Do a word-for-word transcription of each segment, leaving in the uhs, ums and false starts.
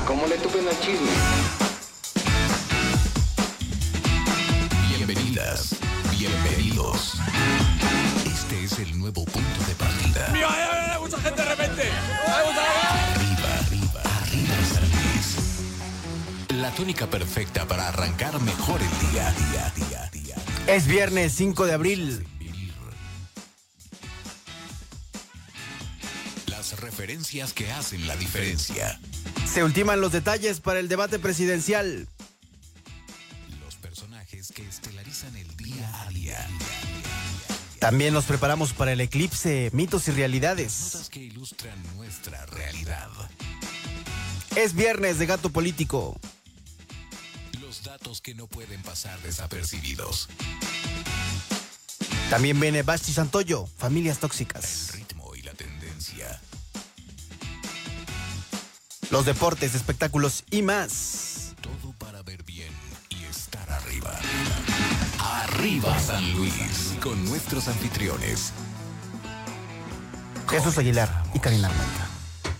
como le tupen al chisme. Bienvenidas, bienvenidos. Este es el nuevo punto de partida. ¡Mira, mira, mira! ¡Mucha gente de repente! Arriba, arriba, arriba San Luis. La tónica perfecta para arrancar mejor el día, día, día, día. Es viernes cinco de abril. Las referencias que hacen la diferencia. Se ultiman los detalles para el debate presidencial. Los personajes que estelarizan el día a día. También nos preparamos para el eclipse, mitos y realidades. Notas que ilustran nuestra realidad. Es viernes de Gato Político. Los datos que no pueden pasar desapercibidos. También viene Basti Santoyo, familias El tóxicas. ritmo y la tendencia. Los deportes, espectáculos y más. Todo para ver bien y estar arriba. Arriba San Luis, con nuestros anfitriones. Jesús Aguilar y Karina Armenta.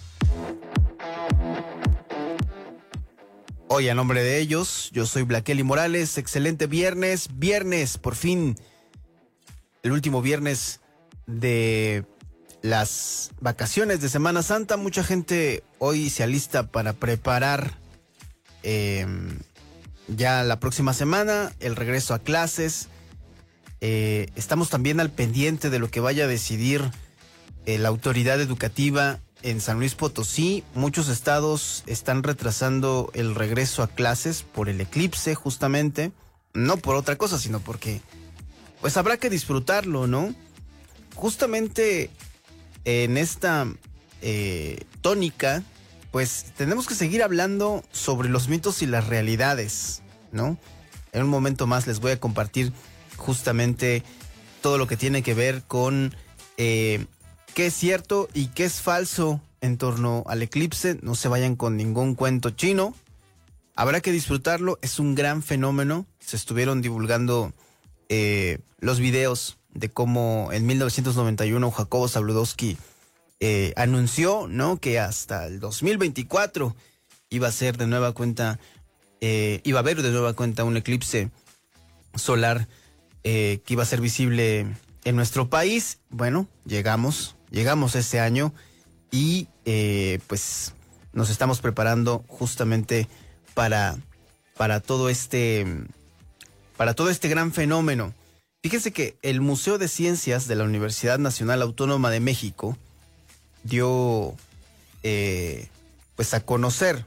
Hoy a nombre de ellos, yo soy Blaqueli Morales. Excelente viernes, viernes, por fin. El último viernes de las vacaciones de Semana Santa. Mucha gente hoy se alista para preparar eh, ya la próxima semana el regreso a clases. Eh, estamos también al pendiente de lo que vaya a decidir eh, la autoridad educativa en San Luis Potosí. Muchos estados están retrasando el regreso a clases por el eclipse, justamente. No por otra cosa, sino porque pues habrá que disfrutarlo, ¿no? Justamente en esta eh, tónica, pues tenemos que seguir hablando sobre los mitos y las realidades, ¿no? En un momento más les voy a compartir justamente todo lo que tiene que ver con eh, qué es cierto y qué es falso en torno al eclipse. No se vayan con ningún cuento chino. Habrá que disfrutarlo, es un gran fenómeno. Se estuvieron divulgando eh, los videos de cómo en mil novecientos noventa y uno Jacobo Zabludowski eh, anunció, ¿no?, que hasta el dos mil veinticuatro iba a ser de nueva cuenta, eh, iba a haber de nueva cuenta un eclipse solar eh, que iba a ser visible en nuestro país. Bueno, llegamos, llegamos ese año y eh, pues nos estamos preparando justamente para, para todo este, para todo este gran fenómeno. Fíjense que el Museo de Ciencias de la Universidad Nacional Autónoma de México dio eh, pues a conocer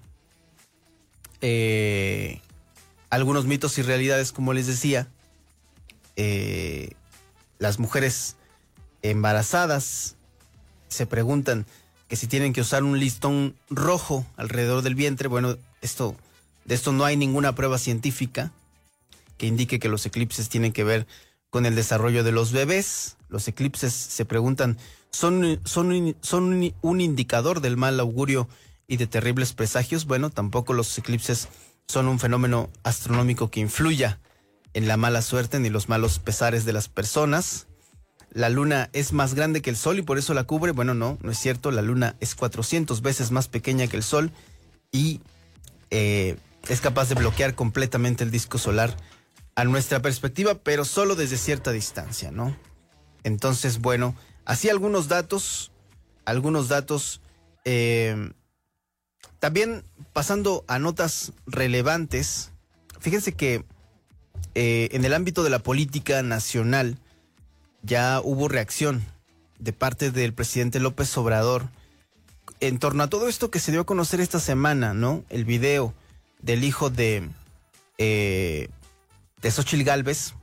eh, algunos mitos y realidades, como les decía. Eh, las mujeres embarazadas se preguntan que si tienen que usar un listón rojo alrededor del vientre. Bueno, esto, de esto no hay ninguna prueba científica que indique que los eclipses tienen que ver con el desarrollo de los bebés. Los eclipses, se preguntan, ¿son, son, son un indicador del mal augurio y de terribles presagios? Bueno, tampoco los eclipses son un fenómeno astronómico que influya en la mala suerte ni los malos pesares de las personas. La luna es más grande que el sol y por eso la cubre. Bueno, no, no es cierto. La luna es cuatrocientas veces más pequeña que el sol y eh, es capaz de bloquear completamente el disco solar a nuestra perspectiva, pero solo desde cierta distancia, ¿no? Entonces, bueno, así algunos datos, algunos datos. Eh, también pasando a notas relevantes, fíjense que eh, en el ámbito de la política nacional ya hubo reacción de parte del presidente López Obrador en torno a todo esto que se dio a conocer esta semana, ¿no? El video del hijo de... Eh, de Xóchitl Gálvez,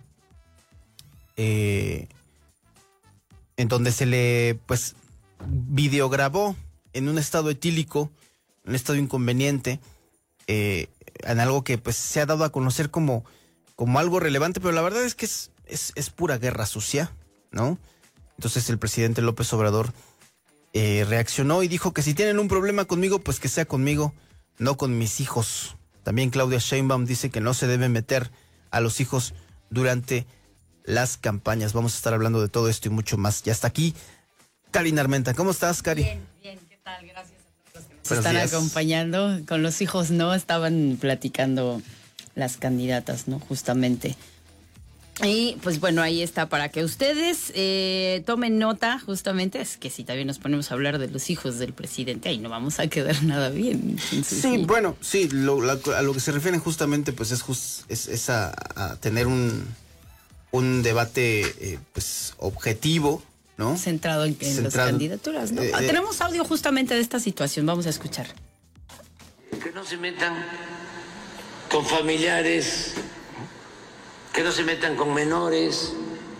eh, en donde se le, pues, videograbó en un estado etílico, un estado inconveniente, eh, en algo que, pues, se ha dado a conocer como, como algo relevante, pero la verdad es que es, es, es pura guerra sucia, ¿no? Entonces el presidente López Obrador eh, reaccionó y dijo que si tienen un problema conmigo, pues que sea conmigo, no con mis hijos. También Claudia Sheinbaum dice que no se debe meter a los hijos durante las campañas. Vamos a estar hablando de todo esto y mucho más. Ya está aquí Karina Armenta. ¿Cómo estás, Cari? Bien, bien. ¿Qué tal? Gracias a todos. Se están días. acompañando. Con los hijos no, estaban platicando las candidatas, ¿no? Justamente. Y pues bueno, ahí está para que ustedes eh, tomen nota, justamente. Es que si también nos ponemos a hablar de los hijos del presidente, ahí no vamos a quedar nada bien. Entonces, sí, sí, bueno, sí, lo, la, a lo que se refieren justamente pues es, just, es, es a, a tener un, un debate eh, pues objetivo, ¿no? Centrado en, en Centrado, las candidaturas, ¿no? Eh, ah, tenemos audio justamente de esta situación, vamos a escuchar. Que no se metan con familiares, que no se metan con menores,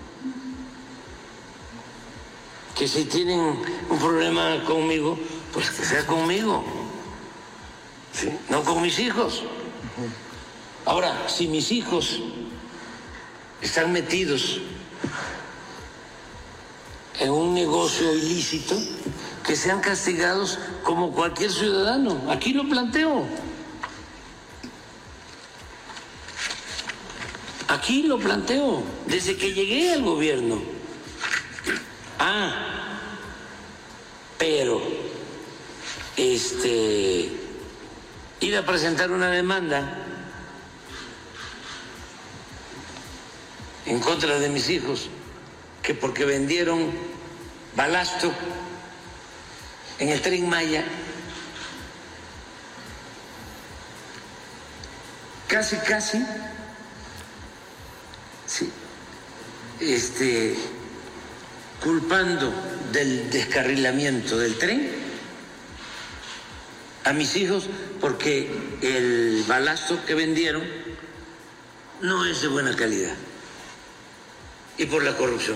que si tienen un problema conmigo, pues que sea conmigo, ¿sí? No con mis hijos. Ahora, si mis hijos están metidos en un negocio ilícito, que sean castigados como cualquier ciudadano. Aquí lo planteo. Aquí lo planteo, desde que llegué al gobierno. Ah, pero este iba a presentar una demanda en contra de mis hijos, que porque vendieron balasto en el Tren Maya, casi, casi, sí, este, culpando del descarrilamiento del tren a mis hijos porque el balasto que vendieron no es de buena calidad y por la corrupción.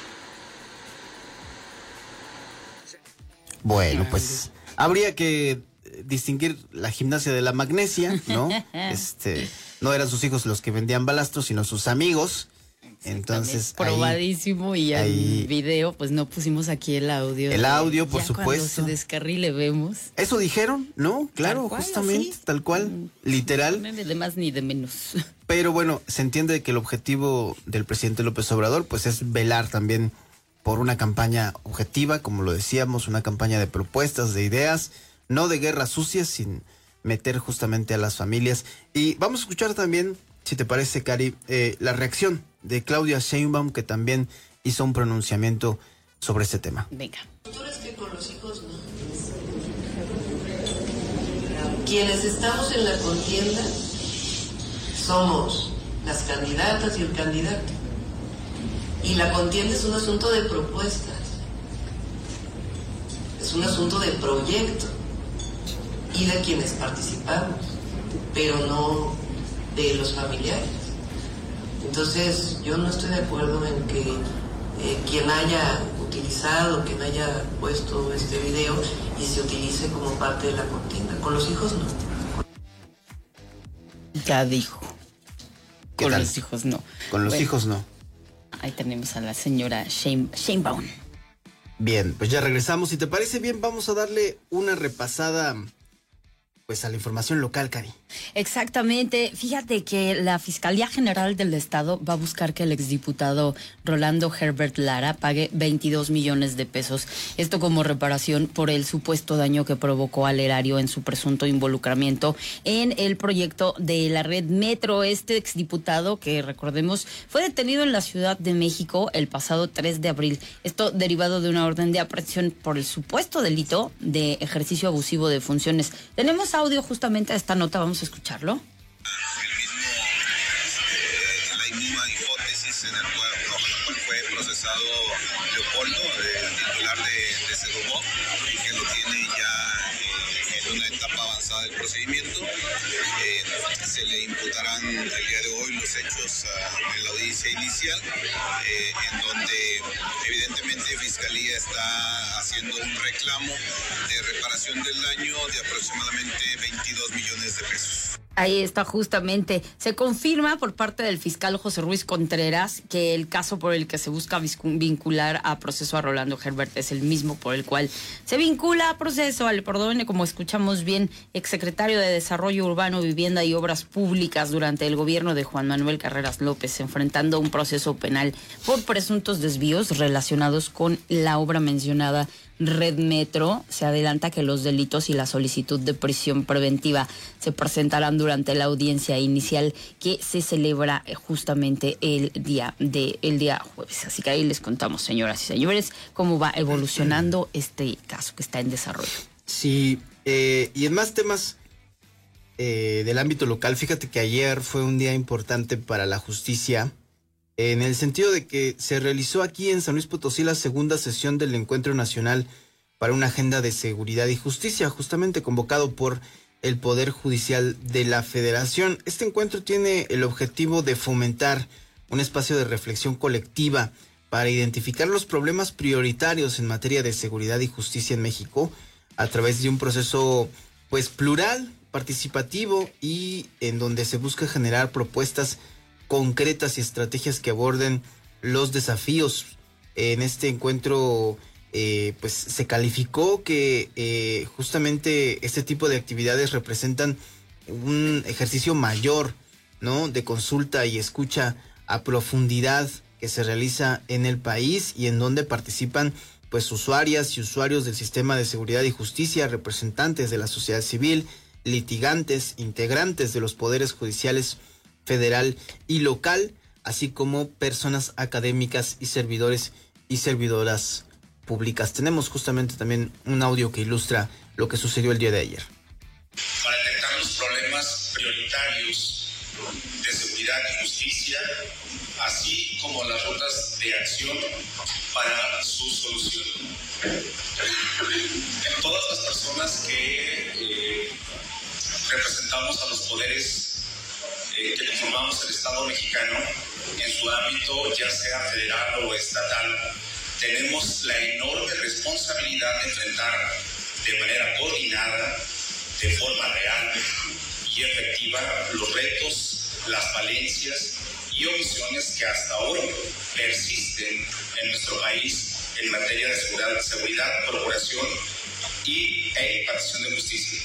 Bueno, pues habría que distinguir la gimnasia de la magnesia, ¿no? Este, no eran sus hijos los que vendían balastros, sino sus amigos. Entonces, probadísimo ahí, y al ahí, video, pues no pusimos aquí el audio. El audio, por ya supuesto. Cuando se descarrile vemos. Eso dijeron, ¿no? Claro, tal cual, justamente, así. tal cual, literal. No de más ni de menos. Pero bueno, se entiende que el objetivo del presidente López Obrador, pues es velar también por una campaña objetiva, como lo decíamos, una campaña de propuestas, de ideas, no de guerras sucias, sin meter justamente a las familias. Y vamos a escuchar también, si te parece, Cari, eh, la reacción de Claudia Sheinbaum, que también hizo un pronunciamiento sobre este tema. Venga. Es que con los hijos no. Quienes estamos en la contienda somos las candidatas y el candidato. Y la contienda es un asunto de propuestas. Es un asunto de proyecto y de quienes participamos, pero no de los familiares. Entonces, yo no estoy de acuerdo en que eh, quien haya utilizado, quien haya puesto este video y se utilice como parte de la contienda. Con los hijos no. Ya dijo. Con tal? los hijos no. Con los bueno, hijos no. Ahí tenemos a la señora Shein, Sheinbaum. Bien, pues ya regresamos. Si te parece bien, vamos a darle una repasada pues a la información local, Cari. Exactamente. Fíjate que la Fiscalía General del Estado va a buscar que el exdiputado Rolando Herbert Lara pague veintidós millones de pesos. Esto como reparación por el supuesto daño que provocó al erario en su presunto involucramiento en el proyecto de la red Metro. Este exdiputado, que recordemos, fue detenido en la Ciudad de México el pasado tres de abril. Esto derivado de una orden de aprehensión por el supuesto delito de ejercicio abusivo de funciones. Tenemos audio justamente a esta nota, vamos a escucharlo. El mismo, eh, la misma hipótesis en el cual, la cual fue procesado Leopoldo, el titular de, de Sedumó, que lo tiene ya eh, en una etapa avanzada del procedimiento. Eh, se le imputarán el día de hoy los hechos uh, en la audiencia inicial, eh, en donde evidentemente Fiscalía está haciendo un reclamo de reparación del daño de aproximadamente veintidós millones de pesos. Ahí está justamente. Se confirma por parte del fiscal José Ruiz Contreras que el caso por el que se busca vincular a proceso a Rolando Herbert es el mismo por el cual se vincula a proceso al perdón, como escuchamos bien, exsecretario de Desarrollo Urbano, Vivienda y Obras Públicas durante el gobierno de Juan Manuel Carreras López, enfrentando un proceso penal por presuntos desvíos relacionados con la obra mencionada Red Metro, se adelanta que los delitos y la solicitud de prisión preventiva se presentarán durante la audiencia inicial que se celebra justamente el día de el día jueves. Así que ahí les contamos, señoras y señores, cómo va evolucionando este caso que está en desarrollo. Sí, eh, y en más temas eh, del ámbito local, fíjate que ayer fue un día importante para la justicia, en el sentido de que se realizó aquí en San Luis Potosí la segunda sesión del Encuentro Nacional para una Agenda de Seguridad y Justicia, justamente convocado por el Poder Judicial de la Federación. Este encuentro tiene el objetivo de fomentar un espacio de reflexión colectiva para identificar los problemas prioritarios en materia de seguridad y justicia en México a través de un proceso pues plural, participativo y en donde se busca generar propuestas concretas y estrategias que aborden los desafíos. En este encuentro eh, pues se calificó que eh, justamente este tipo de actividades representan un ejercicio mayor, ¿no?, de consulta y escucha a profundidad que se realiza en el país y en donde participan pues usuarias y usuarios del sistema de seguridad y justicia, representantes de la sociedad civil, litigantes, integrantes de los poderes judiciales federal y local, así como personas académicas y servidores y servidoras públicas. Tenemos justamente también un audio que ilustra lo que sucedió el día de ayer. Para detectar los problemas prioritarios de seguridad y justicia, así como las rutas de acción para su solución. En todas las personas que eh, representamos a los poderes Eh, que conformamos el Estado mexicano, en su ámbito, ya sea federal o estatal, tenemos la enorme responsabilidad de enfrentar de manera coordinada, de forma real y efectiva, los retos, las falencias y omisiones que hasta hoy persisten en nuestro país en materia de seguridad, seguridad procuración y e impartición de justicia.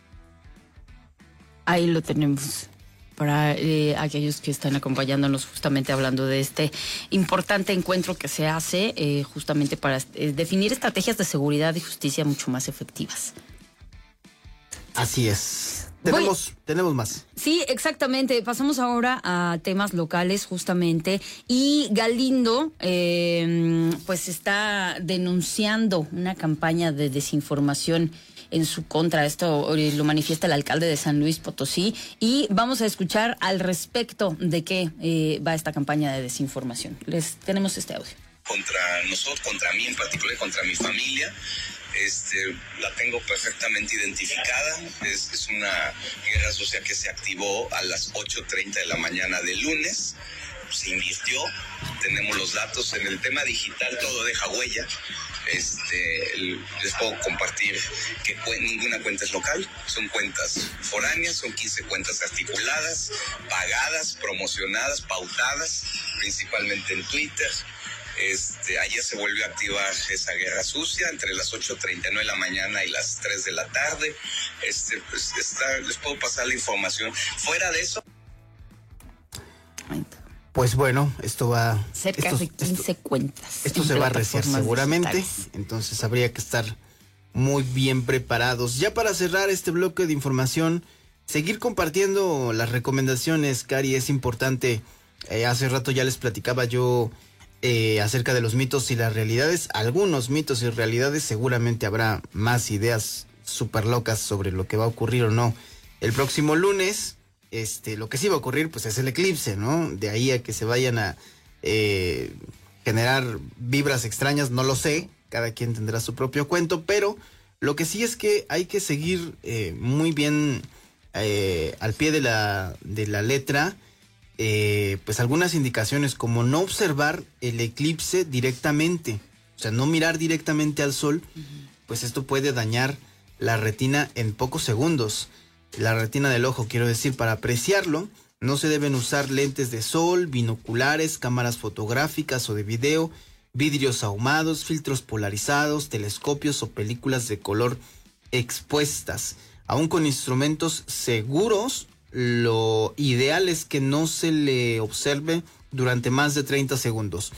Ahí lo tenemos. Para eh, aquellos que están acompañándonos justamente hablando de este importante encuentro que se hace eh, justamente para eh, definir estrategias de seguridad y justicia mucho más efectivas. Así es. Tenemos, Voy, tenemos más. Sí, exactamente. Pasamos ahora a temas locales justamente. Y Galindo eh, pues está denunciando una campaña de desinformación en su contra. Esto lo manifiesta el alcalde de San Luis Potosí y vamos a escuchar al respecto de qué eh, va esta campaña de desinformación. Les tenemos este audio. Contra nosotros, contra mí en particular, contra mi familia, este, la tengo perfectamente identificada. Es, es una guerra sucia que se activó a las ocho treinta de la mañana del lunes. Se invirtió, tenemos los datos en el tema digital, todo deja huella. Este, les puedo compartir que cu- ninguna cuenta es local, son cuentas foráneas, son quince cuentas articuladas, pagadas, promocionadas, pautadas, principalmente en Twitter. Este, ayer se volvió a activar esa guerra sucia entre las ocho treinta y nueve de la mañana y las tres de la tarde. Este, pues, está, les puedo pasar la información. Fuera de eso. Pues bueno, esto va... Cerca esto, de quince esto, cuentas. Esto se va a arreciar seguramente, digitales. Entonces habría que estar muy bien preparados. Ya para cerrar este bloque de información, seguir compartiendo las recomendaciones, Cari, es importante. Eh, hace rato ya les platicaba yo eh, acerca de los mitos y las realidades. Algunos mitos y realidades, seguramente habrá más ideas súper locas sobre lo que va a ocurrir o no el próximo lunes. Este, lo que sí va a ocurrir, pues es el eclipse, ¿no? De ahí a que se vayan a eh, generar vibras extrañas, no lo sé. Cada quien tendrá su propio cuento, pero lo que sí es que hay que seguir eh, muy bien eh, al pie de la, de la letra, eh, pues algunas indicaciones como no observar el eclipse directamente, o sea, no mirar directamente al sol, uh-huh. Pues esto puede dañar la retina en pocos segundos. La retina del ojo, quiero decir, para apreciarlo, no se deben usar lentes de sol, binoculares, cámaras fotográficas o de video, vidrios ahumados, filtros polarizados, telescopios o películas de color expuestas. Aún con instrumentos seguros, lo ideal es que no se le observe durante más de treinta segundos.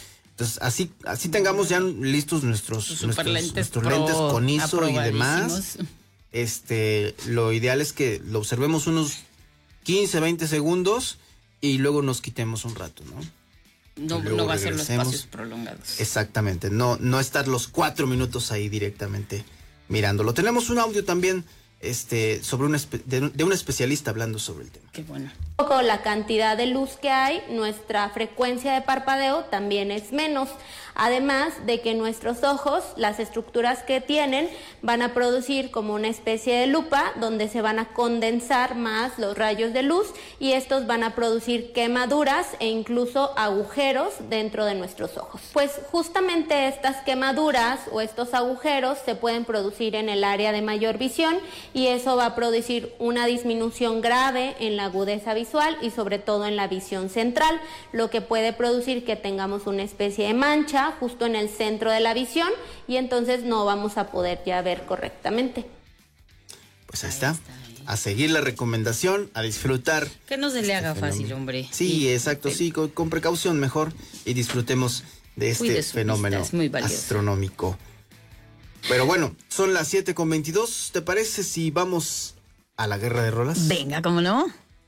Entonces, así, así tengamos ya listos nuestros, nuestros, lentes, nuestros lentes con I S O y demás. aprobadísimos. Este, lo ideal es que lo observemos unos quince, veinte segundos y luego nos quitemos un rato, ¿no? No, Y luego no va a ser los regresemos. espacios prolongados. Exactamente, no, no estar los cuatro minutos ahí directamente mirándolo. Tenemos un audio también este, sobre un espe- de, de un especialista hablando sobre el tema. Qué bueno. Con la cantidad de luz que hay, nuestra frecuencia de parpadeo también es menos. Además de que nuestros ojos, las estructuras que tienen, van a producir como una especie de lupa donde se van a condensar más los rayos de luz y estos van a producir quemaduras e incluso agujeros dentro de nuestros ojos. Pues justamente estas quemaduras o estos agujeros se pueden producir en el área de mayor visión y eso va a producir una disminución grave en la agudeza visual y sobre todo en la visión central, lo que puede producir que tengamos una especie de mancha justo en el centro de la visión y entonces no vamos a poder ya ver correctamente. Pues ahí está, a seguir la recomendación, a disfrutar. Que no se le haga este fácil, fenómeno. hombre. Sí, Y- exacto, sí, con, con precaución mejor y disfrutemos de este Cuide su fenómeno vista, es muy valioso. astronómico. Pero bueno, son las siete con veintidós, ¿te parece si vamos a la guerra de rolas? Venga, ¿cómo no?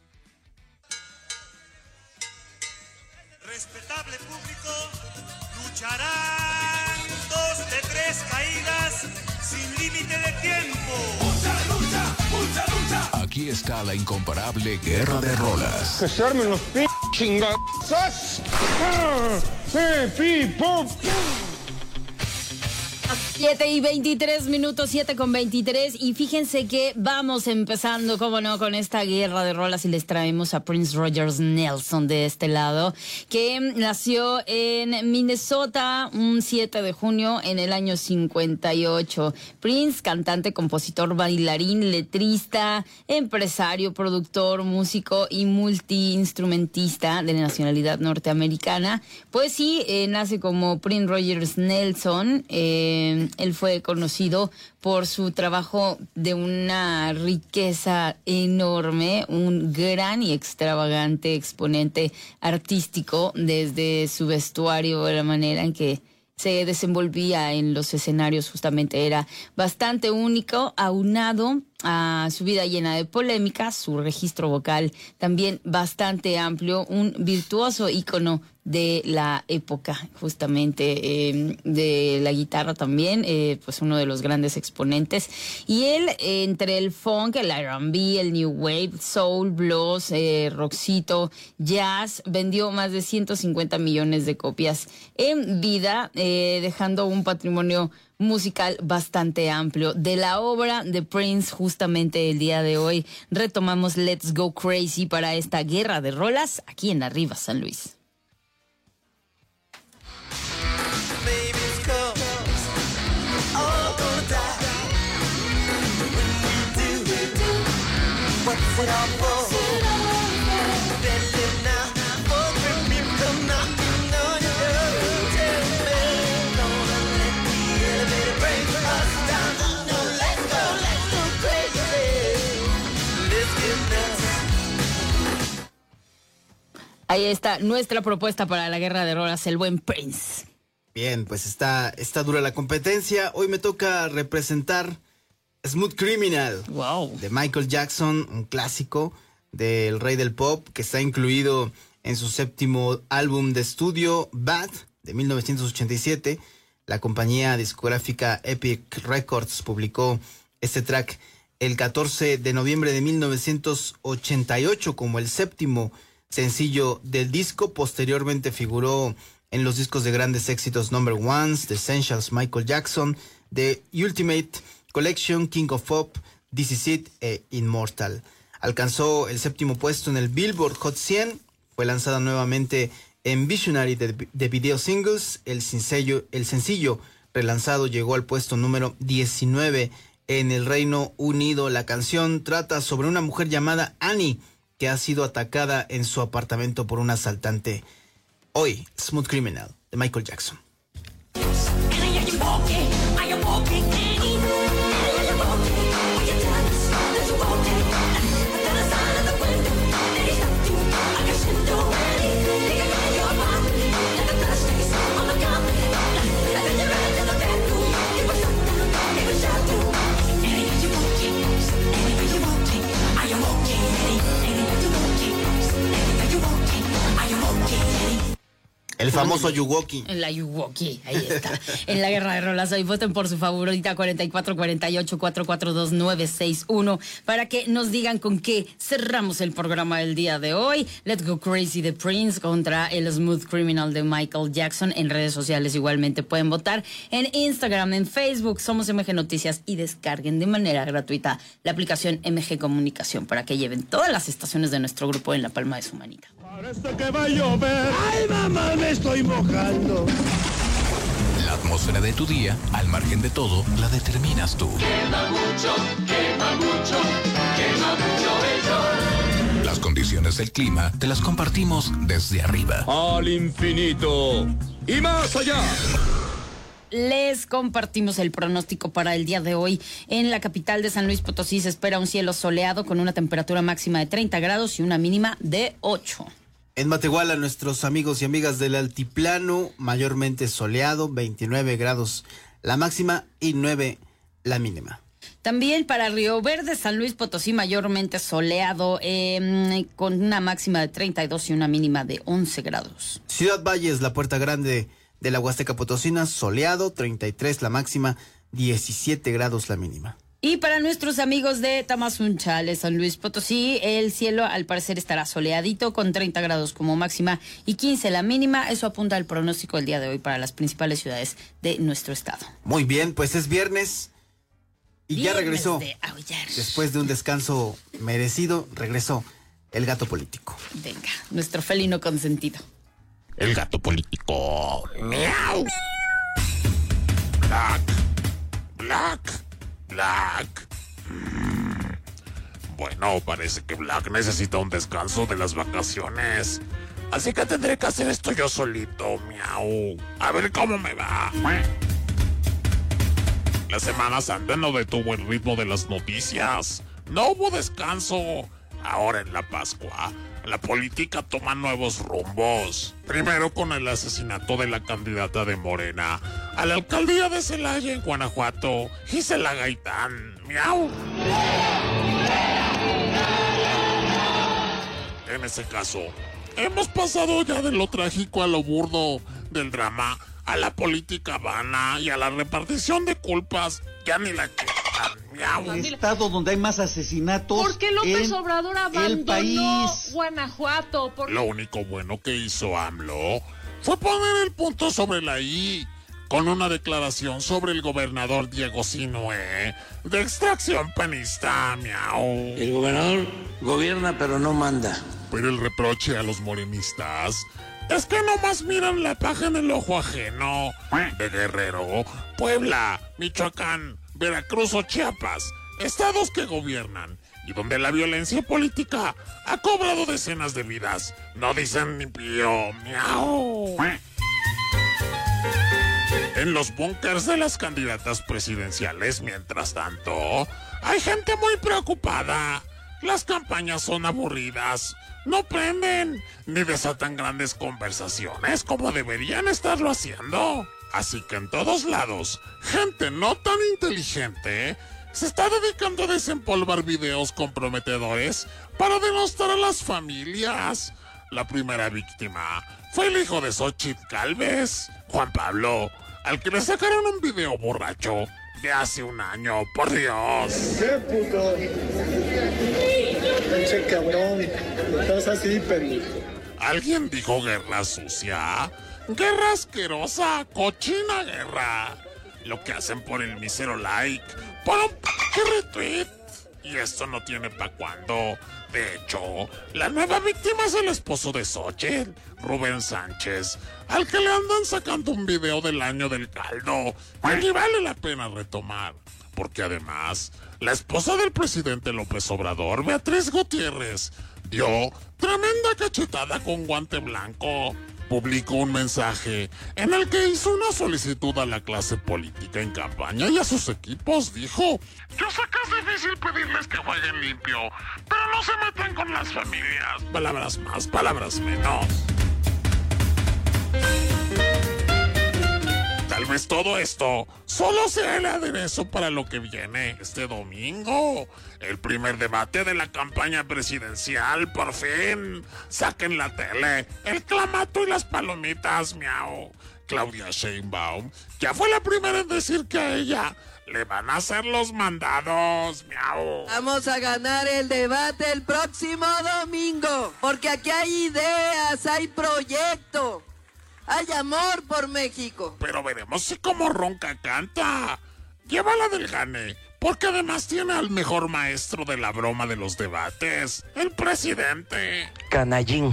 Respetable público, lucharán dos de tres caídas sin límite de tiempo. Mucha lucha, mucha lucha. Aquí está la incomparable Guerra de Rolas. Que se armen los p chingazos. ¡Ah! ¡Eh, pi, pop! siete y veintitrés minutos, siete con veintitrés. Y fíjense que vamos empezando, como no, con esta guerra de rolas y les traemos a Prince Rogers Nelson de este lado, que nació en Minnesota un siete de junio en el año cincuenta y ocho. Prince, cantante, compositor, bailarín, letrista, empresario, productor, músico y multiinstrumentista de nacionalidad norteamericana. Pues sí, eh, nace como Prince Rogers Nelson. Eh, él fue conocido por su trabajo de una riqueza enorme, un gran y extravagante exponente artístico desde su vestuario, la manera en que se desenvolvía en los escenarios justamente era bastante único, aunado a su vida llena de polémicas, su registro vocal también bastante amplio, un virtuoso ícono de la época justamente eh, de la guitarra también, eh, pues uno de los grandes exponentes. Y él, eh, entre el funk, el R and B, el new wave, soul, blues, eh, rockcito, jazz, vendió más de ciento cincuenta millones de copias en vida, eh, dejando un patrimonio musical bastante amplio. De la obra de Prince, justamente el día de hoy, retomamos Let's Go Crazy para esta guerra de rolas aquí en Arriba San Luis. Ahí está nuestra propuesta para la guerra de rolas, el buen Prince. Bien, pues está, está dura la competencia. Hoy me toca representar Smooth Criminal, wow, de Michael Jackson, un clásico del rey del pop que está incluido en su séptimo álbum de estudio, Bad, de mil novecientos ochenta y siete. La compañía discográfica Epic Records publicó este track el catorce de noviembre de mil novecientos ochenta y ocho como el séptimo sencillo del disco. Posteriormente figuró en los discos de grandes éxitos Number Ones, The Essentials, Michael Jackson, The Ultimate Collection, King of Pop, This Is It e Immortal. Alcanzó el séptimo puesto en el Billboard Hot cien, fue lanzada nuevamente en Visionary de, de Video Singles. El sencillo, el sencillo relanzado llegó al puesto número diecinueve en el Reino Unido. La canción trata sobre una mujer llamada Annie que ha sido atacada en su apartamento por un asaltante. Hoy, Smooth Criminal, de Michael Jackson. I famoso Yuwoki. En la Yuwoki, ahí está. En la guerra de rolas hoy voten por su favorita cuatro cuatro cuatro ocho cuatro cuatro dos nueve seis uno para que nos digan con qué cerramos el programa del día de hoy. Let's Go Crazy de Prince contra el Smooth Criminal de Michael Jackson. En redes sociales igualmente pueden votar. En Instagram, en Facebook, somos M G Noticias y descarguen de manera gratuita la aplicación M G Comunicación para que lleven todas las estaciones de nuestro grupo en la palma de su manita. Parece que va a llover. ¡Ay, mamá, me estoy mojando! La atmósfera de tu día, al margen de todo, la determinas tú. Quema mucho, quema mucho, quema mucho el sol. Las condiciones del clima te las compartimos desde arriba. Al infinito y más allá. Les compartimos el pronóstico para el día de hoy. En la capital de San Luis Potosí se espera un cielo soleado con una temperatura máxima de treinta grados y una mínima de ocho. En Matehuala, nuestros amigos y amigas del altiplano, mayormente soleado, veintinueve grados la máxima y nueve la mínima. También para Río Verde, San Luis Potosí, mayormente soleado, eh, con una máxima de treinta y dos y una mínima de once grados. Ciudad Valles, la Puerta Grande de la Huasteca Potosina, soleado, treinta y tres la máxima, diecisiete grados la mínima. Y para nuestros amigos de Tamazunchale, San Luis Potosí, el cielo al parecer estará soleadito con treinta grados como máxima y quince la mínima. Eso apunta al pronóstico del día de hoy para las principales ciudades de nuestro estado. Muy bien, pues es viernes y viernes ya regresó. De aullar. Después de un descanso merecido, regresó el gato político. Venga, nuestro felino consentido. El gato político. ¡Miau! Black. Black. Black. Mm. Bueno, parece que Black necesita un descanso de las vacaciones. Así que tendré que hacer esto yo solito, miau. A ver cómo me va. La Semana Santa no detuvo el ritmo de las noticias. No hubo descanso. Ahora en la Pascua, la política toma nuevos rumbos. Primero con el asesinato de la candidata de Morena a la alcaldía de Celaya en Guanajuato, Gisela Gaitán. ¡Miau! En ese caso, hemos pasado ya de lo trágico a lo burdo, del drama a la política vana y a la repartición de culpas. Ya ni la checan. El estado donde hay más asesinatos. ¿Por qué López en Obrador abandonó el país? Guanajuato? ¿Por... Lo único bueno que hizo AMLO fue poner el punto sobre la I con una declaración sobre el gobernador Diego Sinue, de extracción panista, miau. El gobernador gobierna pero no manda. Pero el reproche a los morenistas es que nomás miran la paja en el ojo ajeno. De Guerrero, Puebla, Michoacán, Veracruz o Chiapas, estados que gobiernan y donde la violencia política ha cobrado decenas de vidas, no dicen ni pío, miau. En los búnkers de las candidatas presidenciales, mientras tanto, hay gente muy preocupada. Las campañas son aburridas, no prenden, ni desatan grandes conversaciones como deberían estarlo haciendo. Así que en todos lados, gente no tan inteligente se está dedicando a desempolvar videos comprometedores para denostar a las familias. La primera víctima fue el hijo de Xochitl Gálvez, Juan Pablo, al que le sacaron un video borracho de hace un año, por Dios. ¿Qué puto? Pinche cabrón, estás así, pendejo. ¿Alguien dijo guerra sucia? Guerra asquerosa, cochina guerra. Lo que hacen por el mísero like, por un p*** retweet. Y esto no tiene pa' cuándo. De hecho, la nueva víctima es el esposo de Xochitl, Rubén Sánchez, al que le andan sacando un video del año del caldo, que ni vale la pena retomar. Porque además, la esposa del presidente López Obrador, Beatriz Gutiérrez, dio tremenda cachetada con guante blanco. Publicó un mensaje en el que hizo una solicitud a la clase política en campaña y a sus equipos. Dijo: yo sé que es difícil pedirles que jueguen limpio, pero no se metan con las familias. Palabras más, palabras menos. Tal Tal vez todo esto solo sea el aderezo para lo que viene este domingo. El primer debate de la campaña presidencial, por fin. Saquen la tele, el clamato y las palomitas, miau. Claudia Sheinbaum ya fue la primera en decir que a ella le van a hacer los mandados, miau. Vamos a ganar el debate el próximo domingo, porque aquí hay ideas, hay proyecto, hay amor por México. Pero veremos si como ronca canta. Llévala del gane, porque además tiene al mejor maestro de la broma de los debates, el presidente. Canallín.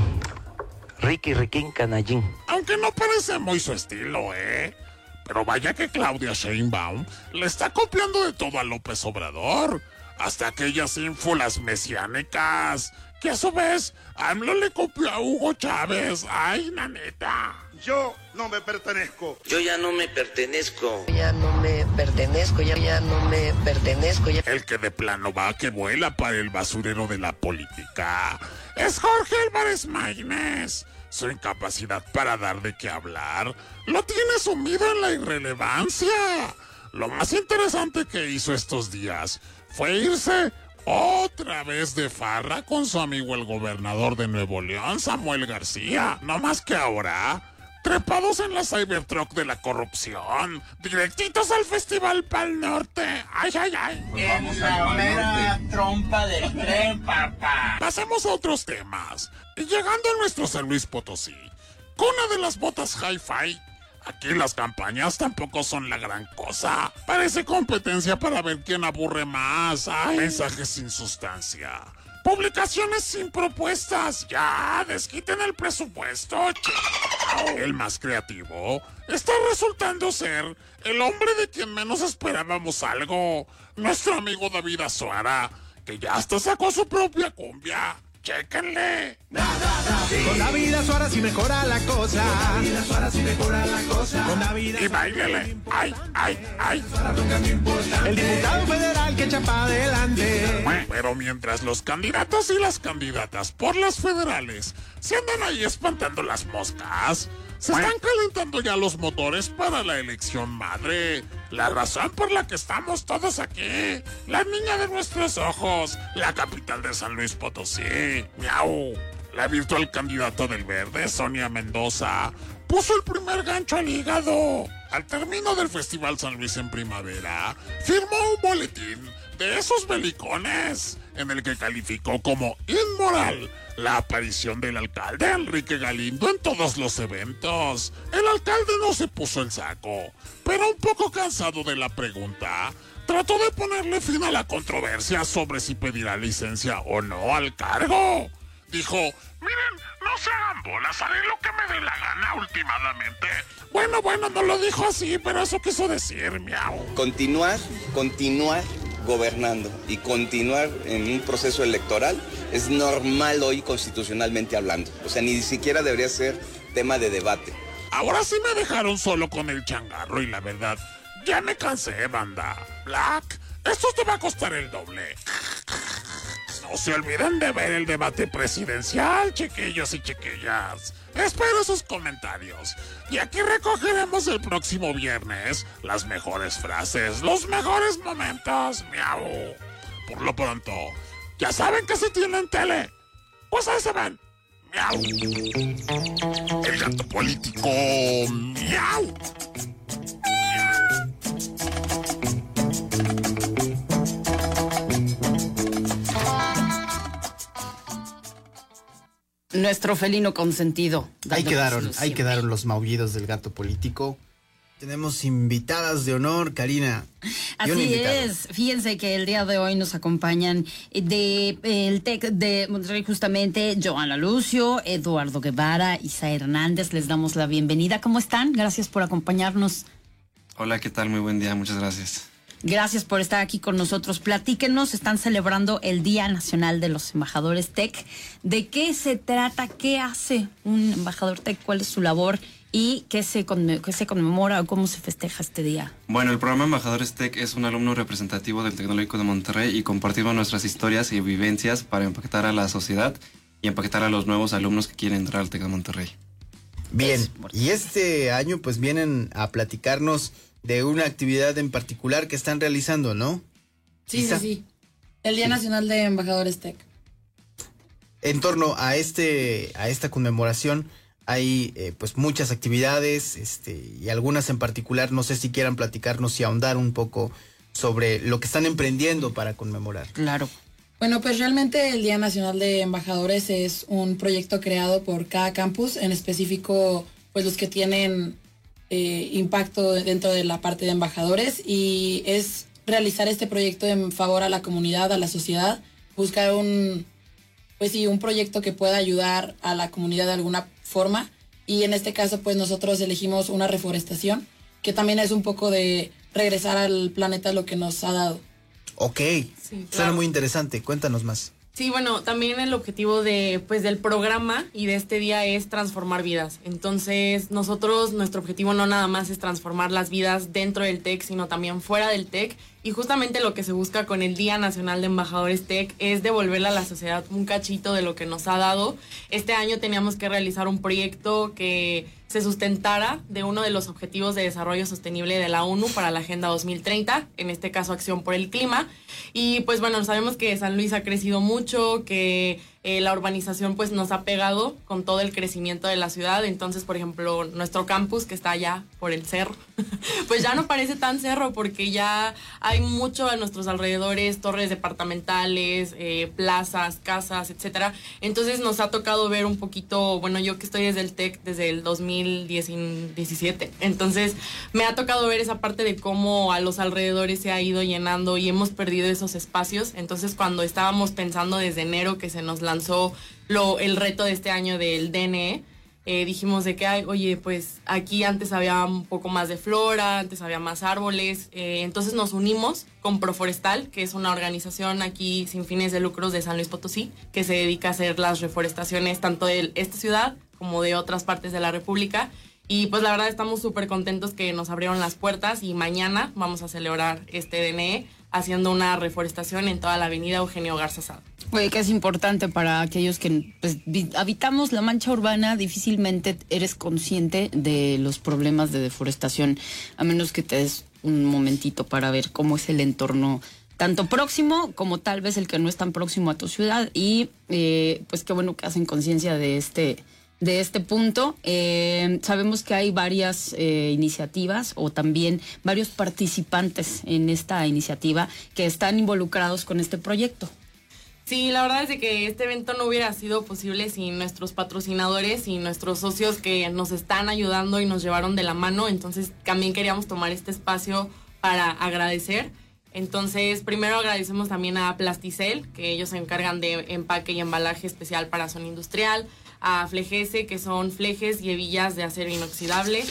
Ricky Riquín Canallín. Aunque no parece muy su estilo, ¿eh? Pero vaya que Claudia Sheinbaum le está copiando de todo a López Obrador. Hasta aquellas ínfulas mesiánicas, que a su vez AMLO le copió a Hugo Chávez. ¡Ay, la neta! Yo no me pertenezco. Yo ya no me pertenezco. Ya no me pertenezco, ya, ya no me pertenezco. Ya. El que de plano va que vuela para el basurero de la política es Jorge Álvarez Maínez. Su incapacidad para dar de qué hablar lo tiene sumido en la irrelevancia. Lo más interesante que hizo estos días fue irse otra vez de farra con su amigo el gobernador de Nuevo León, Samuel García. No más que ahora, trepados en la Cybertruck de la corrupción, directitos al Festival Pal Norte. ¡Ay, ay, ay! En la mera trompa del tren, papá. Pasemos a otros temas. Y llegando a nuestro San Luis Potosí, cuna de las botas hi-fi, aquí las campañas tampoco son la gran cosa. Parece competencia para ver quién aburre más. Ay, mensajes sin sustancia. Publicaciones sin propuestas. Ya, desquiten el presupuesto. Chao. El más creativo está resultando ser el hombre de quien menos esperábamos algo. Nuestro amigo David Azuara, que ya hasta sacó su propia cumbia. ¡Chéquenle! Con David Azuara sí mejora la cosa. Con David Azuara sí mejora la cosa. Con David Y báilele. ¡Ay, ay, ay! El diputado federal que echa para adelante. Pero mientras los candidatos y las candidatas por las federales se andan ahí espantando las moscas, se están calentando ya los motores para la elección madre. La razón por la que estamos todos aquí. La niña de nuestros ojos. La capital de San Luis Potosí. Miau. La virtual candidata del Verde, Sonia Mendoza, puso el primer gancho al hígado. Al término del Festival San Luis en primavera, firmó un boletín de esos belicones en el que calificó como inmoral la aparición del alcalde Enrique Galindo en todos los eventos. El alcalde no se puso el saco, pero un poco cansado de la pregunta, trató de ponerle fin a la controversia sobre si pedirá licencia o no al cargo. Dijo, miren, no se hagan bolas, haré lo que me dé la gana últimamente. Bueno, bueno, no lo dijo así, pero eso quiso decir, miau. Continuar, continuar gobernando y continuar en un proceso electoral es normal hoy constitucionalmente hablando. O sea, ni siquiera debería ser tema de debate. Ahora sí me dejaron solo con el changarro y la verdad, ya me cansé, banda. Black, esto te va a costar el doble. No se olviden de ver el debate presidencial, chiquillos y chiquillas. Espero sus comentarios. Y aquí recogeremos el próximo viernes las mejores frases, los mejores momentos. Miau. Por lo pronto, ya saben que si tienen tele, pues ahí se ven. Miau. El gato político. Miau. Nuestro felino consentido. Ahí quedaron, ahí quedaron los maullidos del gato político. Tenemos invitadas de honor, Karina. Así es. Fíjense que el día de hoy nos acompañan de el TEC de Monterrey justamente Joana Lucio, Eduardo Guevara, Isa Hernández. Les damos la bienvenida. ¿Cómo están? Gracias por acompañarnos. Hola, ¿qué tal? Muy buen día. Muchas gracias. Gracias por estar aquí con nosotros. Platíquenos, están celebrando el Día Nacional de los Embajadores TEC. ¿De qué se trata? ¿Qué hace un embajador TEC? ¿Cuál es su labor? ¿Y qué se, conme- qué se conmemora o cómo se festeja este día? Bueno, el programa Embajadores TEC es un alumno representativo del Tecnológico de Monterrey y compartimos nuestras historias y vivencias para impactar a la sociedad y impactar a los nuevos alumnos que quieren entrar al TEC de Monterrey. Bien, y este año pues vienen a platicarnos de una actividad en particular que están realizando, ¿no? Sí, sí, sí. El Día sí. Nacional de Embajadores Tech. En torno a este, a esta conmemoración hay eh, pues muchas actividades, este, y algunas en particular, no sé si quieran platicarnos y ahondar un poco sobre lo que están emprendiendo para conmemorar. Claro. Bueno, pues realmente el Día Nacional de Embajadores es un proyecto creado por cada campus, en específico pues los que tienen eh, impacto dentro de la parte de embajadores, y es realizar este proyecto en favor a la comunidad, a la sociedad, buscar un, pues sí, un proyecto que pueda ayudar a la comunidad de alguna forma, y en este caso pues nosotros elegimos una reforestación, que también es un poco de regresar al planeta lo que nos ha dado. Ok, sí, suena claro. Muy interesante, cuéntanos más. Sí, bueno, también el objetivo de, pues, del programa y de este día es transformar vidas. Entonces, nosotros, nuestro objetivo no nada más es transformar las vidas dentro del TEC, sino también fuera del TEC. Y justamente lo que se busca con el Día Nacional de Embajadores TEC es devolverle a la sociedad un cachito de lo que nos ha dado. Este año teníamos que realizar un proyecto que se sustentara de uno de los objetivos de desarrollo sostenible de la ONU para la Agenda dos mil treinta, en este caso Acción por el Clima. Y pues bueno, sabemos que San Luis ha crecido mucho, que eh, la urbanización pues nos ha pegado con todo el crecimiento de la ciudad. Entonces, por ejemplo, nuestro campus que está allá por el cerro, pues ya no parece tan cerro porque ya hay mucho a nuestros alrededores, torres departamentales, eh, plazas, casas, etcétera. Entonces nos ha tocado ver un poquito, bueno, yo que estoy desde el TEC desde el dos mil diecisiete, entonces me ha tocado ver esa parte de cómo a los alrededores se ha ido llenando y hemos perdido esos espacios. Entonces, cuando estábamos pensando desde enero que se nos lanzó lo, el reto de este año del D N E, Eh, dijimos de que, ay, oye, pues aquí antes había un poco más de flora, antes había más árboles, eh, entonces nos unimos con Proforestal, que es una organización aquí sin fines de lucros de San Luis Potosí, que se dedica a hacer las reforestaciones tanto de esta ciudad como de otras partes de la República. Y pues la verdad estamos súper contentos que nos abrieron las puertas y mañana vamos a celebrar este D N E haciendo una reforestación en toda la avenida Eugenio Garza Sada. Oye, que es importante para aquellos que pues, habitamos la mancha urbana, difícilmente eres consciente de los problemas de deforestación, a menos que te des un momentito para ver cómo es el entorno, tanto próximo como tal vez el que no es tan próximo a tu ciudad. Y eh, pues qué bueno que hacen conciencia de este... de este punto. Eh, sabemos que hay varias eh, iniciativas o también varios participantes en esta iniciativa que están involucrados con este proyecto. Sí, la verdad es que este evento no hubiera sido posible sin nuestros patrocinadores y nuestros socios que nos están ayudando y nos llevaron de la mano. Entonces también queríamos tomar este espacio para agradecer. Entonces, primero agradecemos también a Plasticel, que ellos se encargan de empaque y embalaje especial para zona industrial, a Flejese, que son flejes y hebillas de acero inoxidable.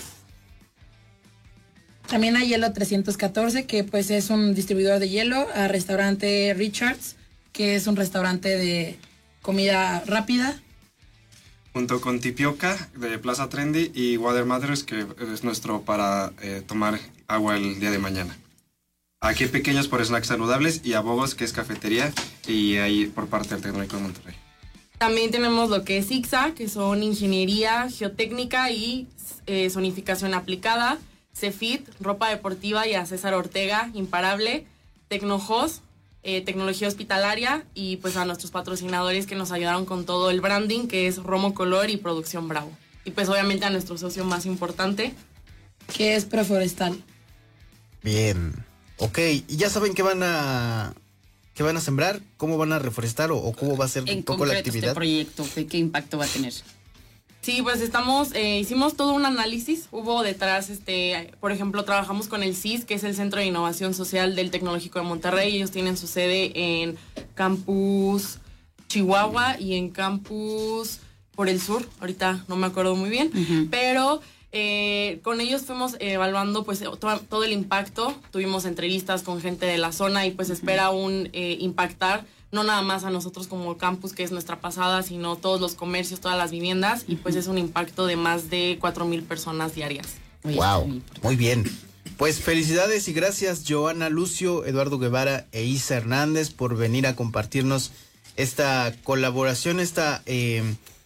También a Hielo trescientos catorce, que pues es un distribuidor de hielo, a Restaurante Richards, que es un restaurante de comida rápida. Junto con Tipioca, de Plaza Trendy, y Water Matters, que es nuestro para eh, tomar agua el día de mañana. Aquí Pequeños por Snacks Saludables, y a Bogos, que es cafetería, y ahí por parte del Tecnológico de Monterrey. También tenemos lo que es ICSA, que son ingeniería, geotécnica y eh, zonificación aplicada, Cefit, ropa deportiva, y a César Ortega, Imparable, Tecnojos, eh, tecnología hospitalaria, y pues a nuestros patrocinadores que nos ayudaron con todo el branding, que es Romo Color y Producción Bravo. Y pues obviamente a nuestro socio más importante, que es Proforestal. Bien, ok, ¿y ya saben qué van a... ¿Qué van a sembrar? ¿Cómo van a reforestar? ¿O, o cómo va a ser un poco la actividad? Este proyecto, ¿qué, ¿qué impacto va a tener? Sí, pues estamos, eh, hicimos todo un análisis. Hubo detrás, este, por ejemplo, trabajamos con el C I S, que es el Centro de Innovación Social del Tecnológico de Monterrey. Ellos tienen su sede en Campus Chihuahua y en Campus por el Sur. Ahorita no me acuerdo muy bien, uh-huh. pero... Eh, con ellos fuimos evaluando pues to- todo el impacto, tuvimos entrevistas con gente de la zona y pues uh-huh. espera aún eh, impactar no nada más a nosotros como campus, que es nuestra pasada, sino todos los comercios, todas las viviendas, uh-huh. y pues es un impacto de más de cuatro mil personas diarias. Wow, muy bien. Pues felicidades y gracias Joana Lucio, Eduardo Guevara e Isa Hernández por venir a compartirnos esta colaboración, esta... Eh,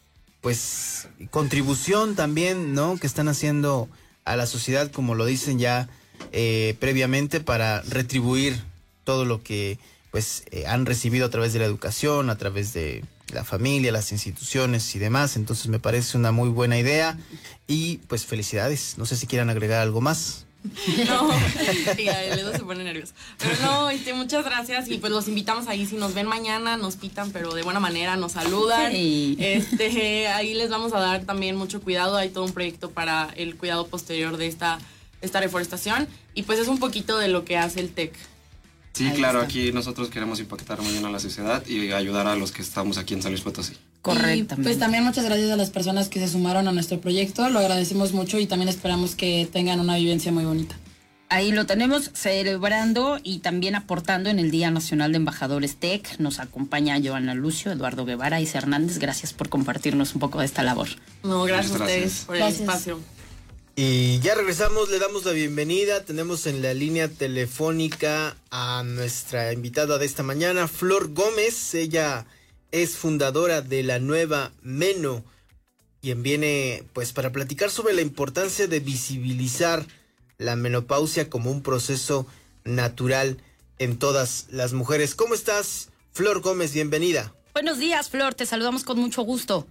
pues contribución también, ¿no? Que están haciendo a la sociedad, como lo dicen ya eh, previamente, para retribuir todo lo que pues eh, han recibido a través de la educación, a través de la familia, las instituciones y demás. Entonces me parece una muy buena idea y pues felicidades. No sé si quieran agregar algo más. No, sí, el Edo se pone nervioso. Pero no, este, muchas gracias y pues los invitamos ahí. Si nos ven mañana, nos pitan, pero de buena manera, nos saludan. Sí. Este, ahí les vamos a dar también mucho cuidado. Hay todo un proyecto para el cuidado posterior de esta, esta reforestación y pues es un poquito de lo que hace el TEC. Sí, Ahí claro, está. aquí nosotros queremos impactar muy bien a la sociedad y ayudar a los que estamos aquí en San Luis Potosí. Correctamente. Pues también muchas gracias a las personas que se sumaron a nuestro proyecto, lo agradecemos mucho y también esperamos que tengan una vivencia muy bonita. Ahí lo tenemos celebrando y también aportando en el Día Nacional de Embajadores TEC. Nos acompaña Joana Lucio, Eduardo Guevara y Hernández. Gracias por compartirnos un poco de esta labor. No, gracias, Muchas a ustedes gracias. por Gracias. el espacio. Y ya regresamos, le damos la bienvenida. Tenemos en la línea telefónica a nuestra invitada de esta mañana, Flor Gómez. Ella es fundadora de la nueva Meno, quien viene pues para platicar sobre la importancia de visibilizar la menopausia como un proceso natural en todas las mujeres. ¿Cómo estás, Flor Gómez? Bienvenida. Buenos días, Flor, te saludamos con mucho gusto.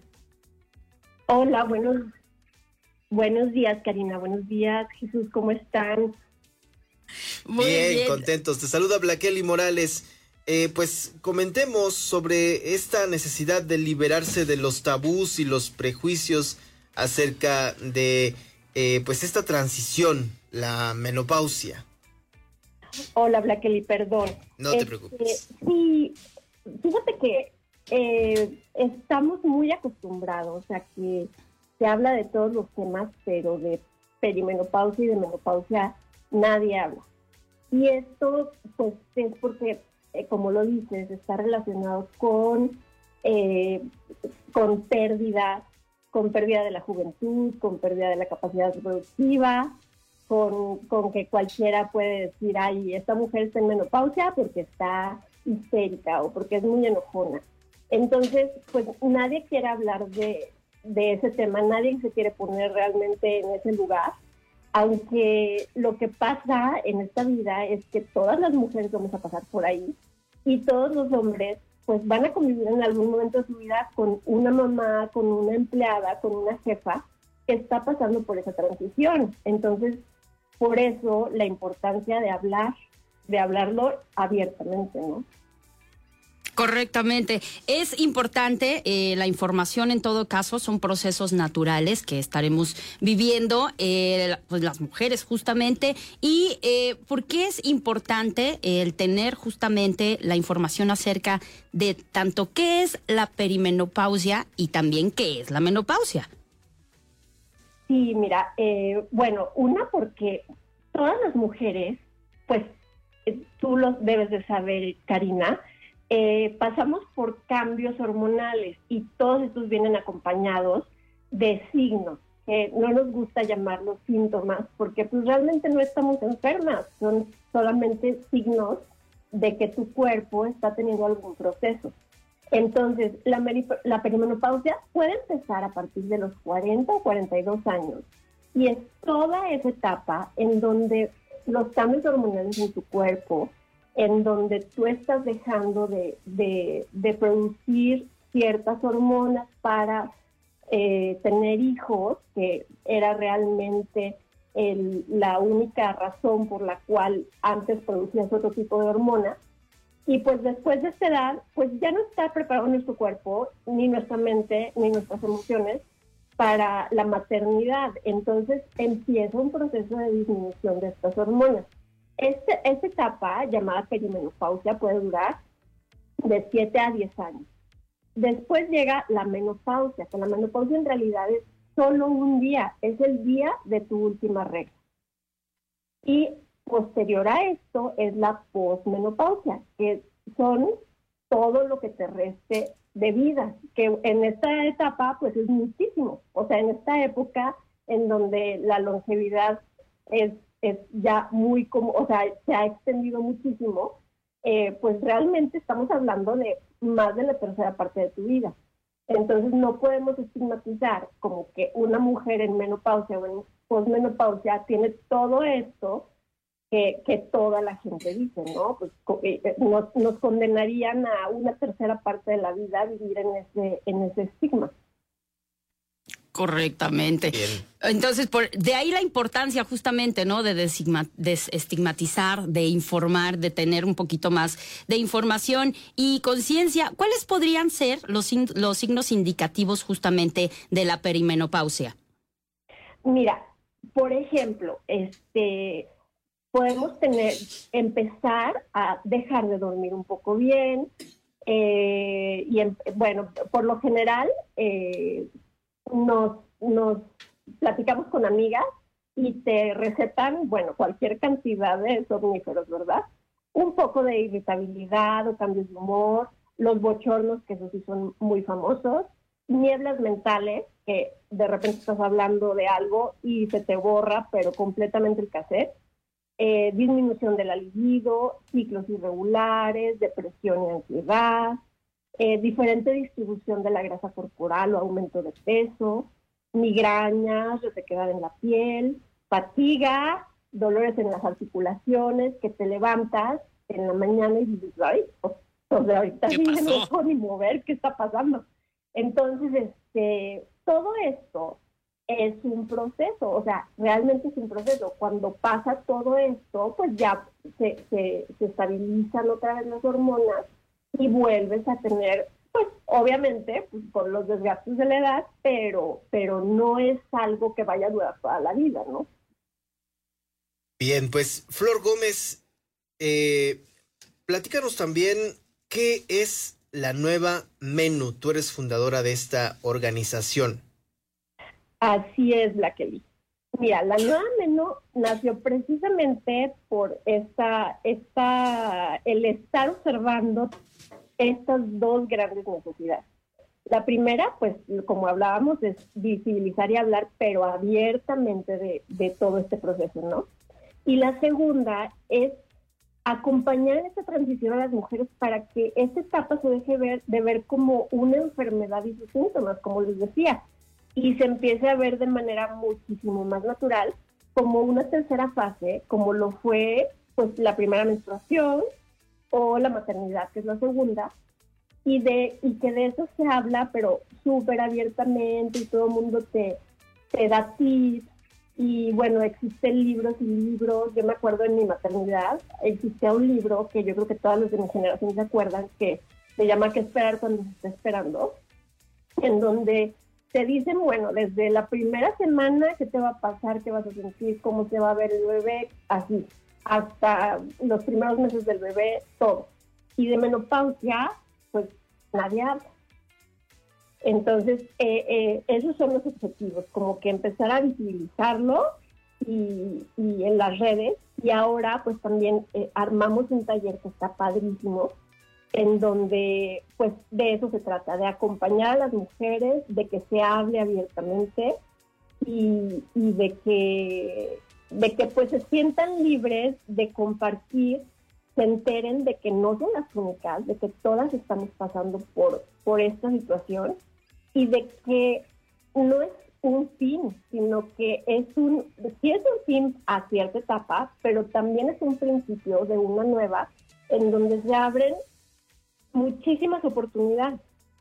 Hola, buenos, buenos días, Karina. Buenos días, Jesús. ¿Cómo están? Muy bien, bien. contentos. Te saluda Blaqueli Morales. Eh, pues comentemos sobre esta necesidad de liberarse de los tabús y los prejuicios acerca de eh, pues esta transición, la menopausia. Hola, Blaqueli, perdón. No te Este, preocupes. Sí, fíjate que eh, estamos muy acostumbrados a que se habla de todos los temas, pero de perimenopausia y de menopausia nadie habla. Y esto, pues, es porque, eh, como lo dices, está relacionado con, eh, con pérdida, con pérdida de la juventud, con pérdida de la capacidad reproductiva, con, con que cualquiera puede decir, ay, esta mujer está en menopausia porque está histérica o porque es muy enojona. Entonces, pues nadie quiere hablar de, de ese tema, nadie se quiere poner realmente en ese lugar, aunque lo que pasa en esta vida es que todas las mujeres vamos a pasar por ahí y todos los hombres pues van a convivir en algún momento de su vida con una mamá, con una empleada, con una jefa que está pasando por esa transición. Entonces, por eso la importancia de hablar, de hablarlo abiertamente, ¿no? Correctamente. Es importante eh, la información en todo caso, son procesos naturales que estaremos viviendo eh, pues las mujeres justamente. Y eh, ¿por qué es importante el tener justamente la información acerca de tanto qué es la perimenopausia y también qué es la menopausia? Sí, mira, eh, bueno, una porque todas las mujeres, pues eh, tú lo debes de saber, Karina, Eh, pasamos por cambios hormonales y todos estos vienen acompañados de signos, que no nos gusta llamarlos síntomas, porque pues realmente no estamos enfermas, son solamente signos de que tu cuerpo está teniendo algún proceso. Entonces, la, la perimenopausia puede empezar a partir de los cuarenta o cuarenta y dos años, y es toda esa etapa en donde los cambios hormonales en tu cuerpo, en donde tú estás dejando de, de, de producir ciertas hormonas para eh, tener hijos, que era realmente el, la única razón por la cual antes producías otro tipo de hormonas. Y pues después de esta edad, pues ya no está preparado nuestro cuerpo, ni nuestra mente, ni nuestras emociones para la maternidad. Entonces empieza un proceso de disminución de estas hormonas. Este, esta etapa, llamada perimenopausia, puede durar de siete a diez años. Después llega la menopausia, que la menopausia en realidad es solo un día, es el día de tu última regla. Y posterior a esto es la posmenopausia, que son todo lo que te reste de vida, que en esta etapa pues es muchísimo. O sea, en esta época en donde la longevidad es es ya muy como, o sea, se ha extendido muchísimo, eh, pues realmente estamos hablando de más de la tercera parte de tu vida. Entonces no podemos estigmatizar como que una mujer en menopausia o en posmenopausia tiene todo esto que, que toda la gente dice, ¿no? Pues nos, nos condenarían a una tercera parte de la vida a vivir en ese, en ese estigma. Correctamente. Bien. Entonces, por, de ahí la importancia justamente, ¿no? De desigma, desestigmatizar, de informar, de tener un poquito más de información y conciencia. ¿Cuáles podrían ser los, los signos indicativos justamente de la perimenopausia? Mira, por ejemplo, este, podemos tener, empezar a dejar de dormir un poco bien, eh, y en, bueno, por lo general, eh, Nos, nos platicamos con amigas y te recetan, bueno, cualquier cantidad de somníferos, ¿verdad? Un poco de irritabilidad o cambios de humor, los bochornos, que esos sí son muy famosos, nieblas mentales, que de repente estás hablando de algo y se te borra, pero completamente el cassette, eh, disminución de la libido, ciclos irregulares, depresión y ansiedad, Eh, diferente distribución de la grasa corporal o aumento de peso, migrañas, resequedad en la piel, fatiga, dolores en las articulaciones, que te levantas en la mañana y dices, ay, pues, o sea, ahorita sí no me puedo ni mover, ¿qué está pasando? Entonces, este, todo esto es un proceso, o sea, realmente es un proceso. Cuando pasa todo esto, pues ya se, se, se estabilizan otra vez las hormonas y vuelves a tener, pues obviamente, pues, por los desgastes de la edad, pero, pero no es algo que vaya a durar toda la vida, ¿no? Bien, pues Flor Gómez, eh, platícanos también qué es la nueva Menú. Tú eres fundadora de esta organización. Así es, Blaqueli. Mira, la nueva Menú nació precisamente por esta, esta, el estar observando estas dos grandes necesidades. La primera, pues, como hablábamos, es visibilizar y hablar, pero abiertamente de, de todo este proceso, ¿no? Y la segunda es acompañar en esta transición a las mujeres para que esta etapa se deje ver, de ver como una enfermedad y sus síntomas, como les decía, y se empiece a ver de manera muchísimo más natural, como una tercera fase, como lo fue, pues, la primera menstruación, o la maternidad, que es la segunda, y de y que de eso se habla, pero súper abiertamente, y todo el mundo te, te da tips, y bueno, existen libros y libros. Yo me acuerdo en mi maternidad, existía un libro que yo creo que todas las de mi generación se acuerdan, que se llama ¿Qué esperar cuando se está esperando?, en donde te dicen, bueno, desde la primera semana, qué te va a pasar, qué vas a sentir, cómo se va a ver el bebé, así, hasta los primeros meses del bebé, todo. Y de menopausia, pues nadie habla. Entonces, eh, eh, esos son los objetivos, como que empezar a visibilizarlo y, y en las redes. Y ahora, pues también eh, armamos un taller que está padrísimo, en donde, pues, de eso se trata, de acompañar a las mujeres, de que se hable abiertamente y, y de que de que pues se sientan libres de compartir, se enteren de que no son las únicas, de que todas estamos pasando por, por esta situación, y de que no es un fin, sino que es un, sí es un fin a cierta etapa, pero también es un principio de una nueva, en donde se abren muchísimas oportunidades.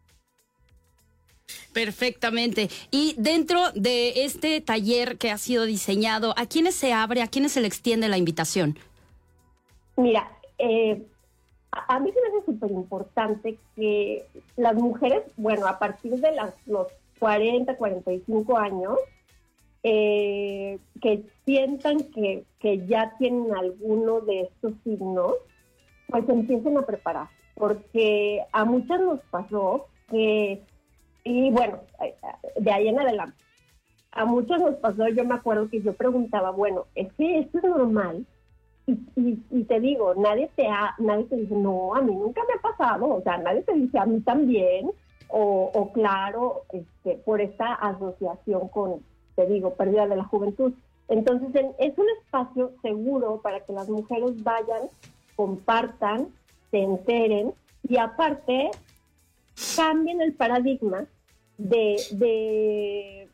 Perfectamente. Y dentro de este taller que ha sido diseñado, ¿a quiénes se abre, a quiénes se le extiende la invitación? Mira, eh, a, a mí se me hace súper importante que las mujeres, bueno, a partir de las, los cuarenta, cuarenta y cinco años, eh, que sientan que, que ya tienen alguno de estos signos, pues empiecen a preparar. Porque a muchas nos pasó que, y bueno, de ahí en adelante, a muchos nos pasó, yo me acuerdo que yo preguntaba, bueno, es que esto es normal, y, y, y te digo, nadie te ha, nadie te dice, no, a mí nunca me ha pasado, o sea, nadie te dice, a mí también, o, o claro, este, por esta asociación con, te digo, pérdida de la juventud. Entonces, en, es un espacio seguro para que las mujeres vayan, compartan, se enteren, y aparte cambien el paradigma de, de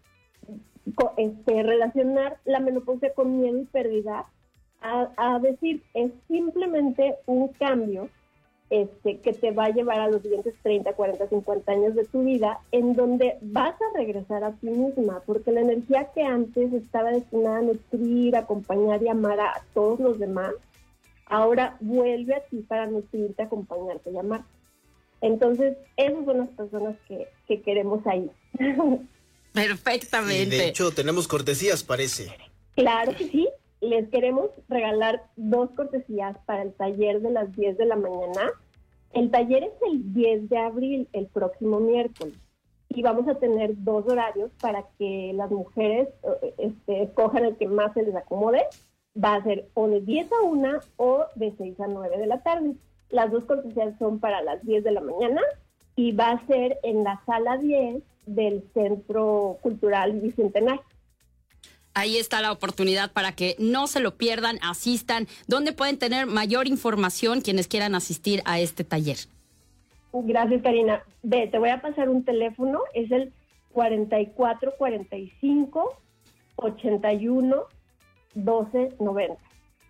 este, relacionar la menopausia con miedo y pérdida a, a decir, es simplemente un cambio este, que te va a llevar a los siguientes treinta, cuarenta, cincuenta años de tu vida, en donde vas a regresar a ti misma, porque la energía que antes estaba destinada a nutrir, acompañar y amar a todos los demás, ahora vuelve a ti para nutrirte, acompañarte y amarte. Entonces, esas son las personas que, que queremos ahí. Perfectamente. Y de hecho, tenemos cortesías, parece. Claro que sí. Les queremos regalar dos cortesías para el taller de las diez de la mañana. El taller es el diez de abril, el próximo miércoles. Y vamos a tener dos horarios para que las mujeres este, escojan el que más se les acomode. Va a ser o de diez a una o de seis a nueve de la tarde. Las dos cortesías son para las diez de la mañana y va a ser en la sala diez del Centro Cultural Bicentenario. Ahí está la oportunidad para que no se lo pierdan, asistan. ¿Dónde pueden tener mayor información quienes quieran asistir a este taller? Gracias, Karina. Ve, te voy a pasar un teléfono, es el cuarenta y cuatro cuarenta y cinco ochenta y uno doce noventa.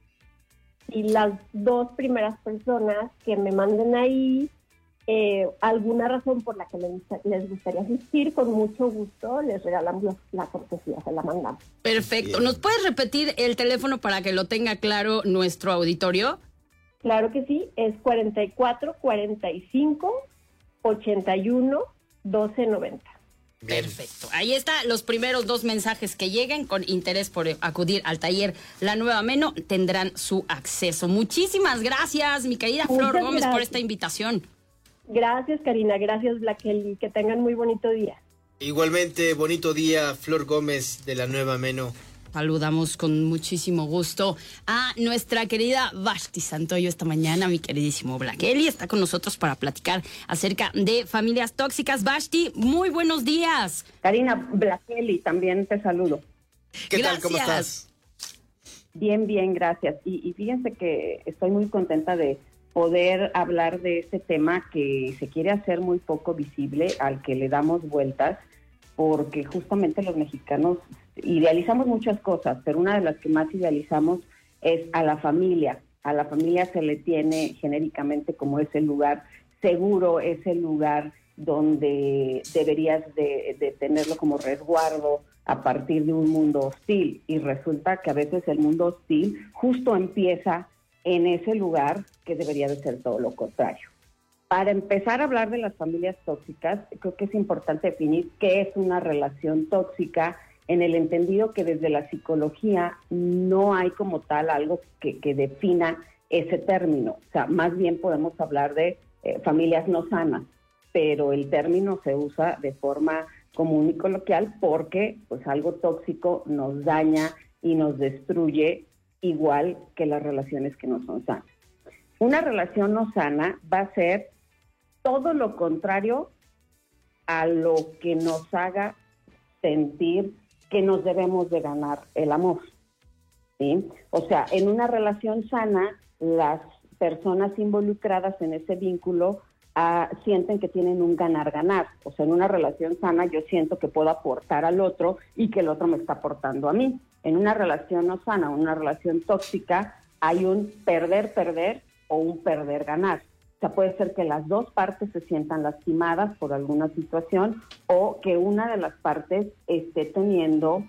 Y las dos primeras personas que me manden ahí eh, alguna razón por la que les, les gustaría asistir, con mucho gusto les regalamos la cortesía, se la mandamos. Perfecto. ¿Nos puedes repetir el teléfono para que lo tenga claro nuestro auditorio? Claro que sí, es cuarenta y cuatro cuarenta y cinco ochenta y uno doce noventa. Perfecto. Ahí está, los primeros dos mensajes que lleguen con interés por acudir al taller La Nueva Meno tendrán su acceso. Muchísimas gracias, mi querida Flor Muchas Gómez, gracias por esta invitación. Gracias, Karina. Gracias, Blaqueli. Que tengan muy bonito día. Igualmente, bonito día, Flor Gómez de La Nueva Meno. Saludamos con muchísimo gusto a nuestra querida Vashti Santoyo esta mañana. Mi queridísimo Blaqueli está con nosotros para platicar acerca de familias tóxicas. Vashti, muy buenos días. Karina, Blaqueli, también te saludo. ¿Qué Gracias. tal? ¿Cómo estás? Bien, bien, gracias. Y, y fíjense que estoy muy contenta de poder hablar de este tema que se quiere hacer muy poco visible, al que le damos vueltas, porque justamente los mexicanos idealizamos muchas cosas, pero una de las que más idealizamos es a la familia. A la familia se le tiene genéricamente como ese lugar seguro, ese lugar donde deberías de, de tenerlo como resguardo a partir de un mundo hostil. Y resulta que a veces el mundo hostil justo empieza en ese lugar que debería de ser todo lo contrario. Para empezar a hablar de las familias tóxicas, creo que es importante definir qué es una relación tóxica, en el entendido que desde la psicología no hay como tal algo que, que defina ese término. O sea, más bien podemos hablar de eh, familias no sanas, pero el término se usa de forma común y coloquial porque pues algo tóxico nos daña y nos destruye igual que las relaciones que no son sanas. Una relación no sana va a ser todo lo contrario a lo que nos haga sentir que nos debemos de ganar el amor, ¿sí? O sea, en una relación sana, las personas involucradas en ese vínculo ah, sienten que tienen un ganar-ganar. O sea, en una relación sana yo siento que puedo aportar al otro y que el otro me está aportando a mí. En una relación no sana, una relación tóxica, hay un perder-perder o un perder-ganar. O sea, puede ser que las dos partes se sientan lastimadas por alguna situación o que una de las partes esté teniendo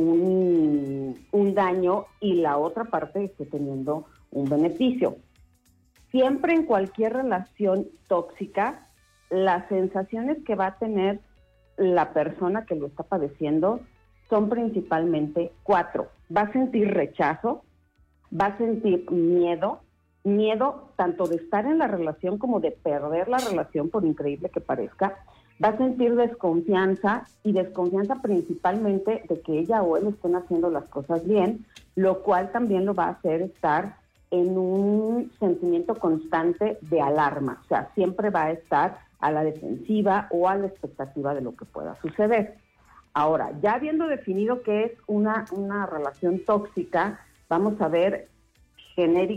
un, un daño y la otra parte esté teniendo un beneficio. Siempre en cualquier relación tóxica, las sensaciones que va a tener la persona que lo está padeciendo son principalmente cuatro. Va a sentir rechazo, va a sentir miedo, miedo tanto de estar en la relación como de perder la relación, por increíble que parezca. Va a sentir desconfianza, y desconfianza principalmente de que ella o él estén haciendo las cosas bien, lo cual también lo va a hacer estar en un sentimiento constante de alarma. O sea, siempre va a estar a la defensiva o a la expectativa de lo que pueda suceder. Ahora, ya habiendo definido qué es una, una relación tóxica, vamos a ver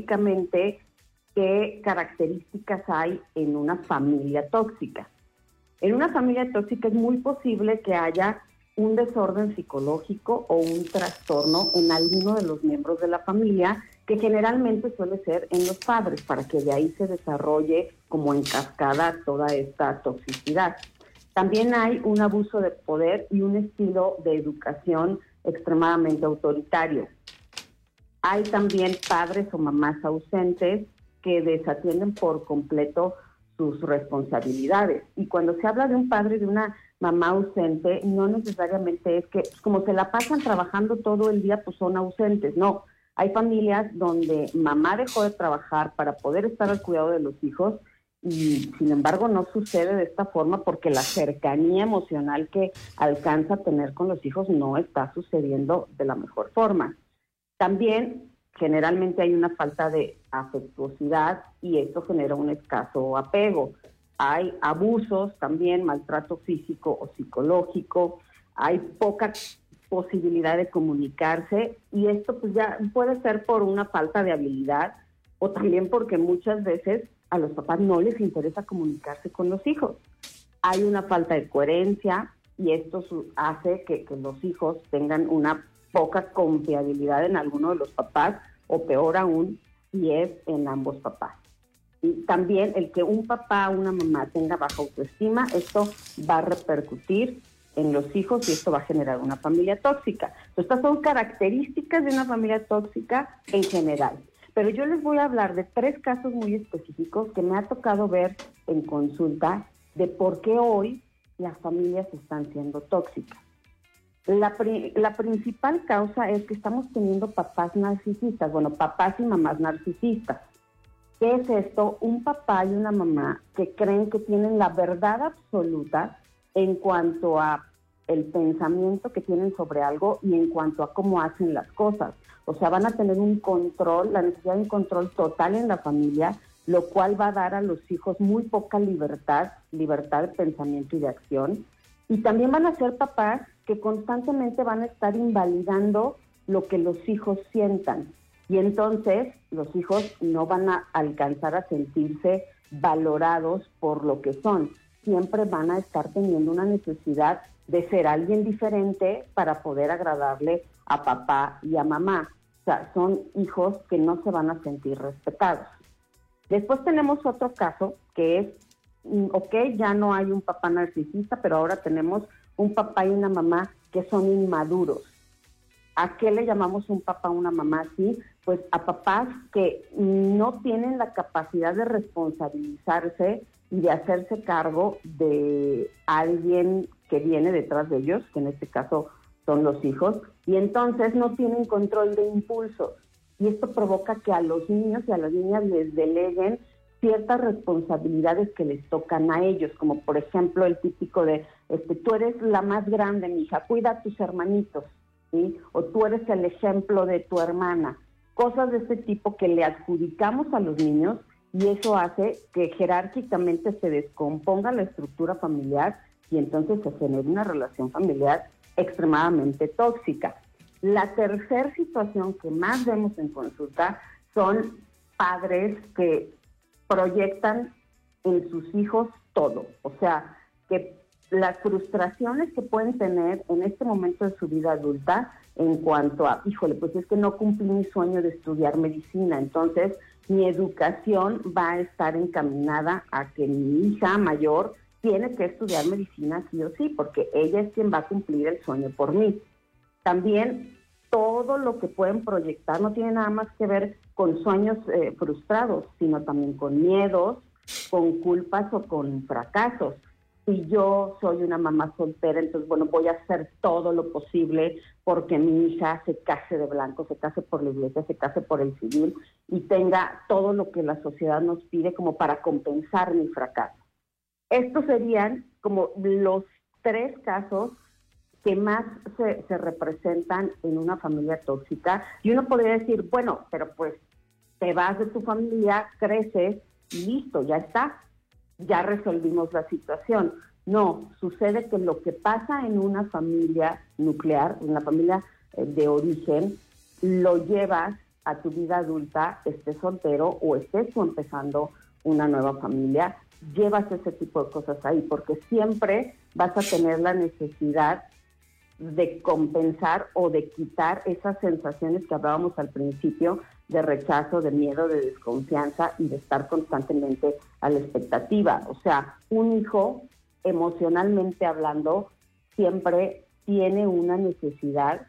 genéricamente qué características hay en una familia tóxica. En una familia tóxica es muy posible que haya un desorden psicológico o un trastorno en alguno de los miembros de la familia, que generalmente suele ser en los padres, para que de ahí se desarrolle como en cascada toda esta toxicidad. También hay un abuso de poder y un estilo de educación extremadamente autoritario. Hay también padres o mamás ausentes que desatienden por completo sus responsabilidades. Y cuando se habla de un padre y de una mamá ausente, no necesariamente es que, como se la pasan trabajando todo el día, pues son ausentes. No, hay familias donde mamá dejó de trabajar para poder estar al cuidado de los hijos y, sin embargo, no sucede de esta forma porque la cercanía emocional que alcanza a tener con los hijos no está sucediendo de la mejor forma. También, generalmente hay una falta de afectuosidad y esto genera un escaso apego. Hay abusos también, maltrato físico o psicológico, hay poca posibilidad de comunicarse y esto pues ya puede ser por una falta de habilidad o también porque muchas veces a los papás no les interesa comunicarse con los hijos. Hay una falta de coherencia y esto hace que, que los hijos tengan una poca confiabilidad en alguno de los papás o peor aún si es en ambos papás. Y también el que un papá o una mamá tenga baja autoestima, esto va a repercutir en los hijos y esto va a generar una familia tóxica. Estas son características de una familia tóxica en general. Pero yo les voy a hablar de tres casos muy específicos que me ha tocado ver en consulta de por qué hoy las familias están siendo tóxicas. La, pri- la principal causa es que estamos teniendo papás narcisistas, bueno, papás y mamás narcisistas. ¿Qué es esto? Un papá y una mamá que creen que tienen la verdad absoluta en cuanto a el pensamiento que tienen sobre algo y en cuanto a cómo hacen las cosas. O sea, van a tener un control, la necesidad de un control total en la familia, lo cual va a dar a los hijos muy poca libertad, libertad de pensamiento y de acción. Y también van a ser papás que constantemente van a estar invalidando lo que los hijos sientan. Y entonces los hijos no van a alcanzar a sentirse valorados por lo que son. Siempre van a estar teniendo una necesidad de ser alguien diferente para poder agradarle a papá y a mamá. O sea, son hijos que no se van a sentir respetados. Después tenemos otro caso que es, ok, ya no hay un papá narcisista, pero ahora tenemos un papá y una mamá que son inmaduros. ¿A qué le llamamos un papá o una mamá así? Pues a papás que no tienen la capacidad de responsabilizarse y de hacerse cargo de alguien que viene detrás de ellos, que en este caso son los hijos, y entonces no tienen control de impulsos. Y esto provoca que a los niños y a las niñas les deleguen ciertas responsabilidades que les tocan a ellos, como por ejemplo el típico de, este, tú eres la más grande, mija, cuida a tus hermanitos, ¿sí? O tú eres el ejemplo de tu hermana. Cosas de este tipo que le adjudicamos a los niños y eso hace que jerárquicamente se descomponga la estructura familiar y entonces se genera una relación familiar extremadamente tóxica. La tercera situación que más vemos en consulta son padres que proyectan en sus hijos todo, o sea, que las frustraciones que pueden tener en este momento de su vida adulta en cuanto a, híjole, pues es que no cumplí mi sueño de estudiar medicina, entonces mi educación va a estar encaminada a que mi hija mayor tiene que estudiar medicina sí o sí, porque ella es quien va a cumplir el sueño por mí. También todo lo que pueden proyectar no tiene nada más que ver con sueños eh, frustrados, sino también con miedos, con culpas o con fracasos. Si yo soy una mamá soltera, entonces, bueno, voy a hacer todo lo posible porque mi hija se case de blanco, se case por la iglesia, se case por el civil y tenga todo lo que la sociedad nos pide como para compensar mi fracaso. Estos serían como los tres casos que más se, se representan en una familia tóxica. Y uno podría decir, bueno, pero pues te vas de tu familia, creces y listo, ya está, ya resolvimos la situación. No, sucede que lo que pasa en una familia nuclear, en la familia eh, de origen, lo llevas a tu vida adulta, estés soltero o estés tú empezando una nueva familia, llevas ese tipo de cosas ahí, porque siempre vas a tener la necesidad de compensar o de quitar esas sensaciones que hablábamos al principio de rechazo, de miedo, de desconfianza y de estar constantemente a la expectativa. O sea, un hijo, emocionalmente hablando, siempre tiene una necesidad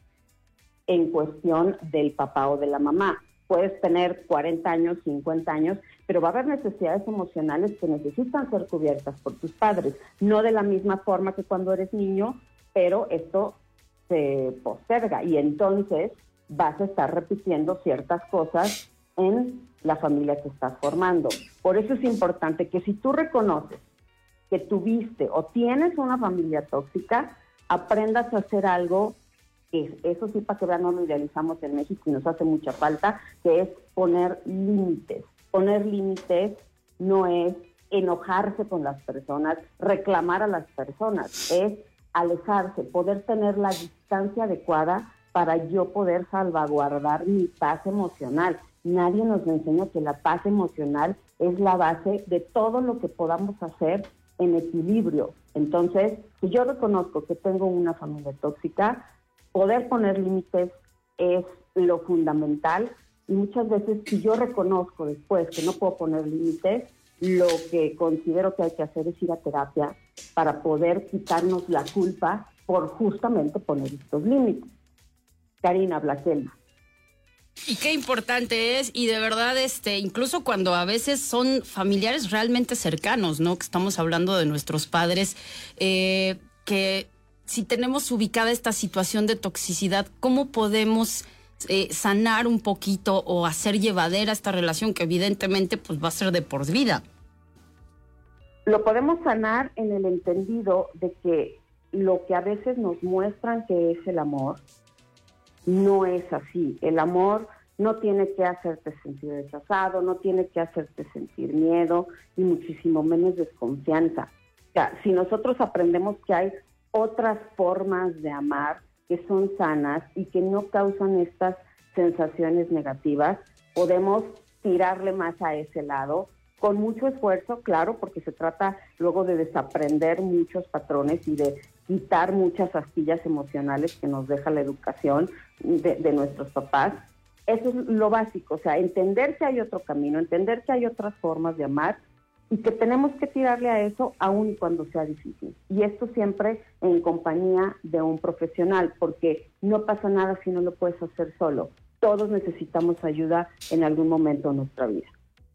en cuestión del papá o de la mamá. Puedes tener cuarenta años, cincuenta años, pero va a haber necesidades emocionales que necesitan ser cubiertas por tus padres. No de la misma forma que cuando eres niño, pero esto se posterga y entonces vas a estar repitiendo ciertas cosas en la familia que estás formando. Por eso es importante que si tú reconoces que tuviste o tienes una familia tóxica, aprendas a hacer algo, que eso sí, para que vean, no lo idealizamos en México y nos hace mucha falta, que es poner límites. Poner límites no es enojarse con las personas, reclamar a las personas, es alejarse, poder tener la distancia adecuada para yo poder salvaguardar mi paz emocional. Nadie nos enseña que la paz emocional es la base de todo lo que podamos hacer en equilibrio. Entonces, si yo reconozco que tengo una familia tóxica, poder poner límites es lo fundamental, y muchas veces si yo reconozco después que no puedo poner límites, lo que considero que hay que hacer es ir a terapia para poder quitarnos la culpa por justamente poner estos límites. Karina, Blaquelma. Y qué importante es, y de verdad, este, incluso cuando a veces son familiares realmente cercanos, ¿no? Que estamos hablando de nuestros padres, eh, que si tenemos ubicada esta situación de toxicidad, ¿cómo podemos eh, sanar un poquito o hacer llevadera esta relación que evidentemente pues va a ser de por vida? Lo podemos sanar en el entendido de que lo que a veces nos muestran que es el amor, no es así. El amor no tiene que hacerte sentir rechazado, no tiene que hacerte sentir miedo y muchísimo menos desconfianza. O sea, si nosotros aprendemos que hay otras formas de amar que son sanas y que no causan estas sensaciones negativas, podemos tirarle más a ese lado con mucho esfuerzo, claro, porque se trata luego de desaprender muchos patrones y de quitar muchas astillas emocionales que nos deja la educación de, de nuestros papás. Eso es lo básico, o sea, entender que hay otro camino, entender que hay otras formas de amar y que tenemos que tirarle a eso aun cuando sea difícil. Y esto siempre en compañía de un profesional, porque no pasa nada si no lo puedes hacer solo. Todos necesitamos ayuda en algún momento de nuestra vida.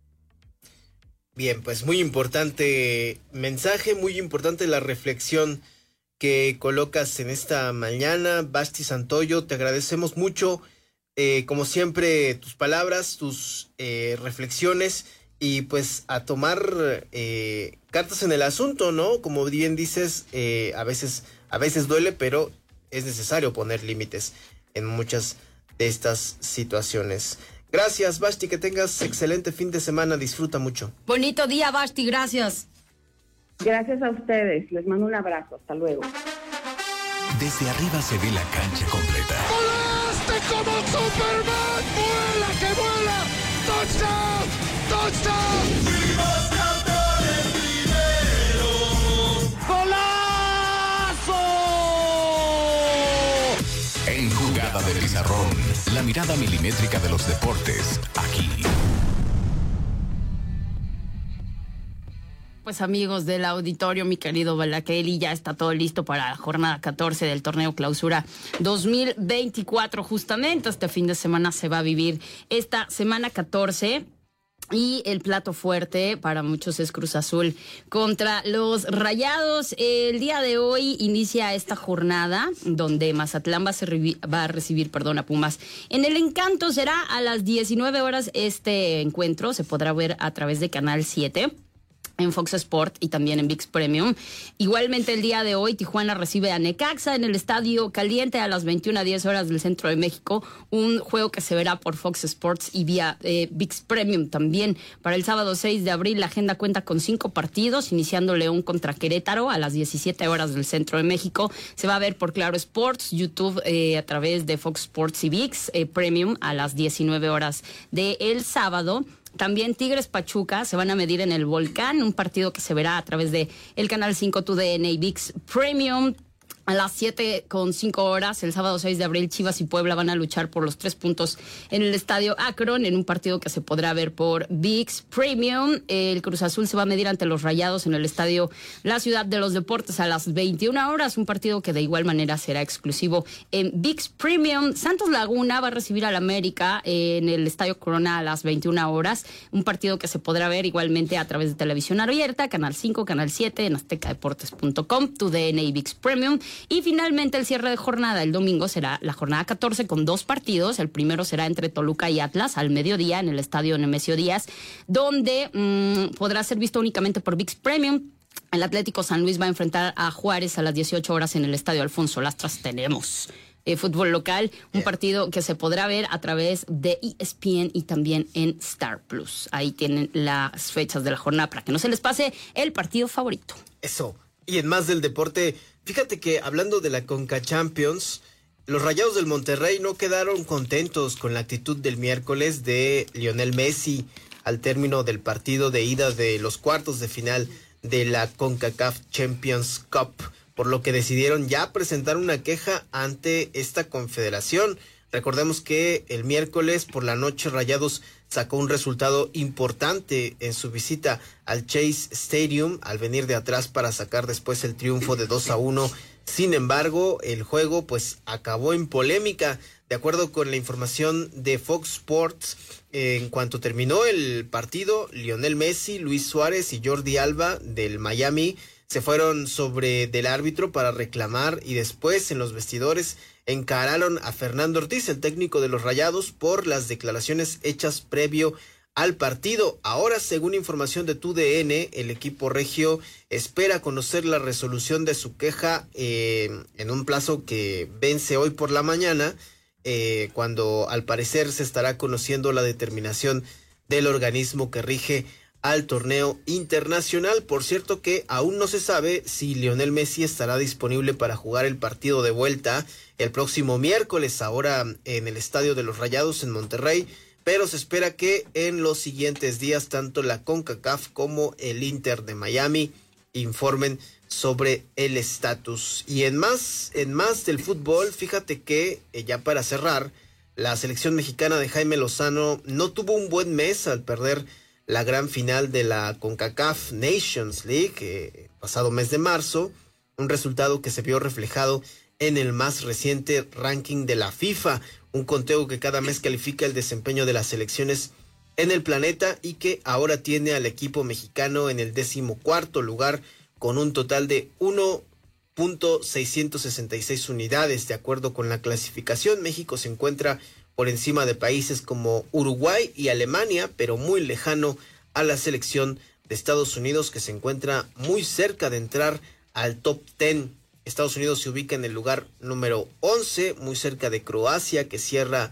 Bien, pues muy importante mensaje, muy importante la reflexión que colocas en esta mañana. Vashti Santoyo, te agradecemos mucho, eh, como siempre, tus palabras, tus eh, reflexiones y pues a tomar eh, cartas en el asunto, ¿no? Como bien dices, eh, a veces, a veces duele, pero es necesario poner límites en muchas de estas situaciones. Gracias, Vashti, que tengas excelente fin de semana, disfruta mucho. Bonito día, Vashti, gracias. Gracias a ustedes, les mando un abrazo, hasta luego. Desde arriba se ve la cancha completa. ¡Volaste como Superman! ¡Vuela que vuela! ¡Touchdown! ¡Touchdown! ¡Fuimos campeones primero! ¡Golazo! En Jugada de Pizarrón, la mirada milimétrica de los deportes, aquí. Pues amigos del auditorio, mi querido Balaqueli, ya está todo listo para la jornada catorce del torneo Clausura dos mil veinticuatro. Justamente este fin de semana se va a vivir esta semana catorce. Y el plato fuerte para muchos es Cruz Azul contra los Rayados. El día de hoy inicia esta jornada donde Mazatlán va a, ser, va a recibir perdón, a Pumas. En el Encanto será a las diecinueve horas este encuentro. Se podrá ver a través de Canal siete. En Fox Sport y también en ViX Premium. Igualmente el día de hoy Tijuana recibe a Necaxa en el Estadio Caliente a las veintiuna diez horas del Centro de México, un juego que se verá por Fox Sports y vía eh, ViX Premium también. Para el sábado seis de abril la agenda cuenta con cinco partidos, iniciando León contra Querétaro a las diecisiete horas del Centro de México. Se va a ver por Claro Sports, YouTube eh, a través de Fox Sports y ViX eh, Premium a las diecinueve horas del sábado. también Tigres Pachuca se van a medir en el Volcán, un partido que se verá a través de el Canal cinco, Tu D N y ViX Premium. A las siete con cinco horas, el sábado seis de abril, Chivas y Puebla van a luchar por los tres puntos en el Estadio Akron, en un partido que se podrá ver por ViX Premium. El Cruz Azul se va a medir ante los Rayados en el Estadio La Ciudad de los Deportes a las veintiuna horas, un partido que de igual manera será exclusivo en ViX Premium. Santos Laguna va a recibir al América en el Estadio Corona a las veintiuna horas, un partido que se podrá ver igualmente a través de televisión abierta, Canal cinco, Canal siete, en azteca deportes punto com, Tu D N y ViX Premium. Y finalmente el cierre de jornada el domingo será la jornada catorce con dos partidos. El primero será entre Toluca y Atlas al mediodía en el Estadio Nemesio Díaz, donde mmm, podrá ser visto únicamente por ViX Premium. El Atlético San Luis va a enfrentar a Juárez a las dieciocho horas en el Estadio Alfonso Lastras. Tenemos eh, fútbol local, un partido que se podrá ver a través de E S P N y también en Star Plus. Ahí tienen las fechas de la jornada para que no se les pase el partido favorito. Eso. Y en más del deporte, fíjate que hablando de la Conca Champions, los Rayados del Monterrey no quedaron contentos con la actitud del miércoles de Lionel Messi al término del partido de ida de los cuartos de final de la CONCACAF Champions Cup, por lo que decidieron ya presentar una queja ante esta confederación. Recordemos que el miércoles por la noche Rayados sacó un resultado importante en su visita al Chase Stadium al venir de atrás para sacar después el triunfo de dos a uno. Sin embargo, el juego pues acabó en polémica. De acuerdo con la información de Fox Sports, eh, en cuanto terminó el partido, Lionel Messi, Luis Suárez y Jordi Alba del Miami se fueron sobre del árbitro para reclamar y después en los vestidores encararon a Fernando Ortiz, el técnico de los Rayados, por las declaraciones hechas previo al partido. Ahora, según información de Tu D N, el equipo regio espera conocer la resolución de su queja eh, en un plazo que vence hoy por la mañana, eh, cuando al parecer se estará conociendo la determinación del organismo que rige al torneo internacional. Por cierto que aún no se sabe si Lionel Messi estará disponible para jugar el partido de vuelta el próximo miércoles, ahora en el Estadio de los Rayados en Monterrey, pero se espera que en los siguientes días tanto la CONCACAF como el Inter de Miami informen sobre el estatus. Y en más, en más del fútbol, fíjate que eh, ya para cerrar, la selección mexicana de Jaime Lozano no tuvo un buen mes al perder la gran final de la CONCACAF Nations League, eh, pasado mes de marzo, un resultado que se vio reflejado en el más reciente ranking de la FIFA, un conteo que cada mes califica el desempeño de las selecciones en el planeta y que ahora tiene al equipo mexicano en el decimocuarto lugar con un total de uno punto seiscientos sesenta y seis unidades. De acuerdo con la clasificación, México se encuentra por encima de países como Uruguay y Alemania, pero muy lejano a la selección de Estados Unidos, que se encuentra muy cerca de entrar al top diez. Estados Unidos se ubica en el lugar número once, muy cerca de Croacia, que cierra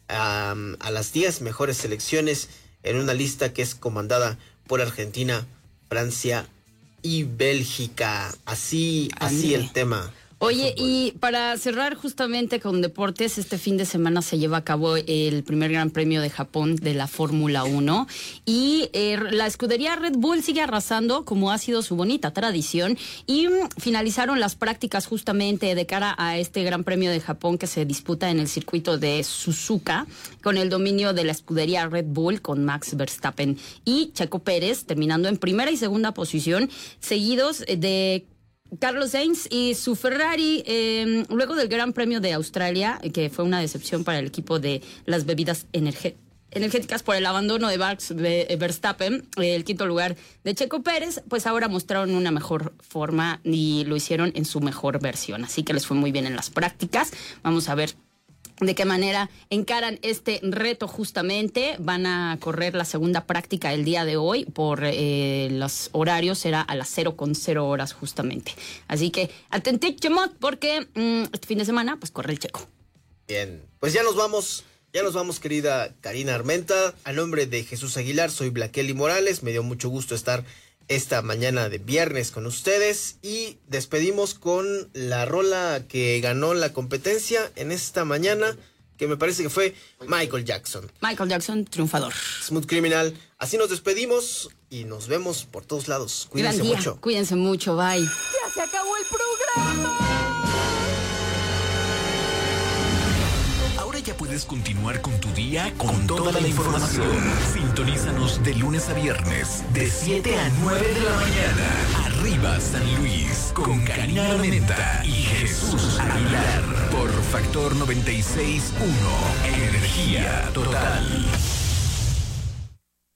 um, a las diez mejores selecciones en una lista que es comandada por Argentina, Francia y Bélgica. Así, así el tema. Oye, y para cerrar justamente con deportes, este fin de semana se lleva a cabo el primer Gran Premio de Japón de la Fórmula uno y eh, la escudería Red Bull sigue arrasando como ha sido su bonita tradición y mm, finalizaron las prácticas justamente de cara a este Gran Premio de Japón que se disputa en el circuito de Suzuka con el dominio de la escudería Red Bull con Max Verstappen y Checo Pérez terminando en primera y segunda posición, seguidos de Carlos Sainz y su Ferrari, eh, luego del Gran Premio de Australia, que fue una decepción para el equipo de las bebidas energéticas. energéticas por el abandono de Max Verstappen, el quinto lugar de Checo Pérez, pues ahora mostraron una mejor forma y lo hicieron en su mejor versión. Así que les fue muy bien en las prácticas. Vamos a ver de qué manera encaran este reto justamente. Van a correr la segunda práctica el día de hoy por eh, los horarios, será a las cero con cero horas justamente. Así que atentísimo porque mmm, este fin de semana pues corre el Checo. Bien, pues ya nos vamos, ya nos vamos querida Karina Armenta. A nombre de Jesús Aguilar, soy Blaqueli Morales, me dio mucho gusto estar esta mañana de viernes con ustedes y despedimos con la rola que ganó la competencia en esta mañana. que me parece que fue Michael Jackson. Michael Jackson, triunfador. Smooth Criminal. Así nos despedimos y nos vemos por todos lados. Cuídense Gran día. mucho. Cuídense mucho, bye. ¡Ya se acabó el programa! Ahora ya puedes continuar con tu día con, con toda, toda la información. Sintonízanos de lunes a viernes, de siete a nueve de la mañana. Arriba San Luis, con Karina Armenta y Jesús Aguilar. Por Factor noventa y seis punto uno. Energía total.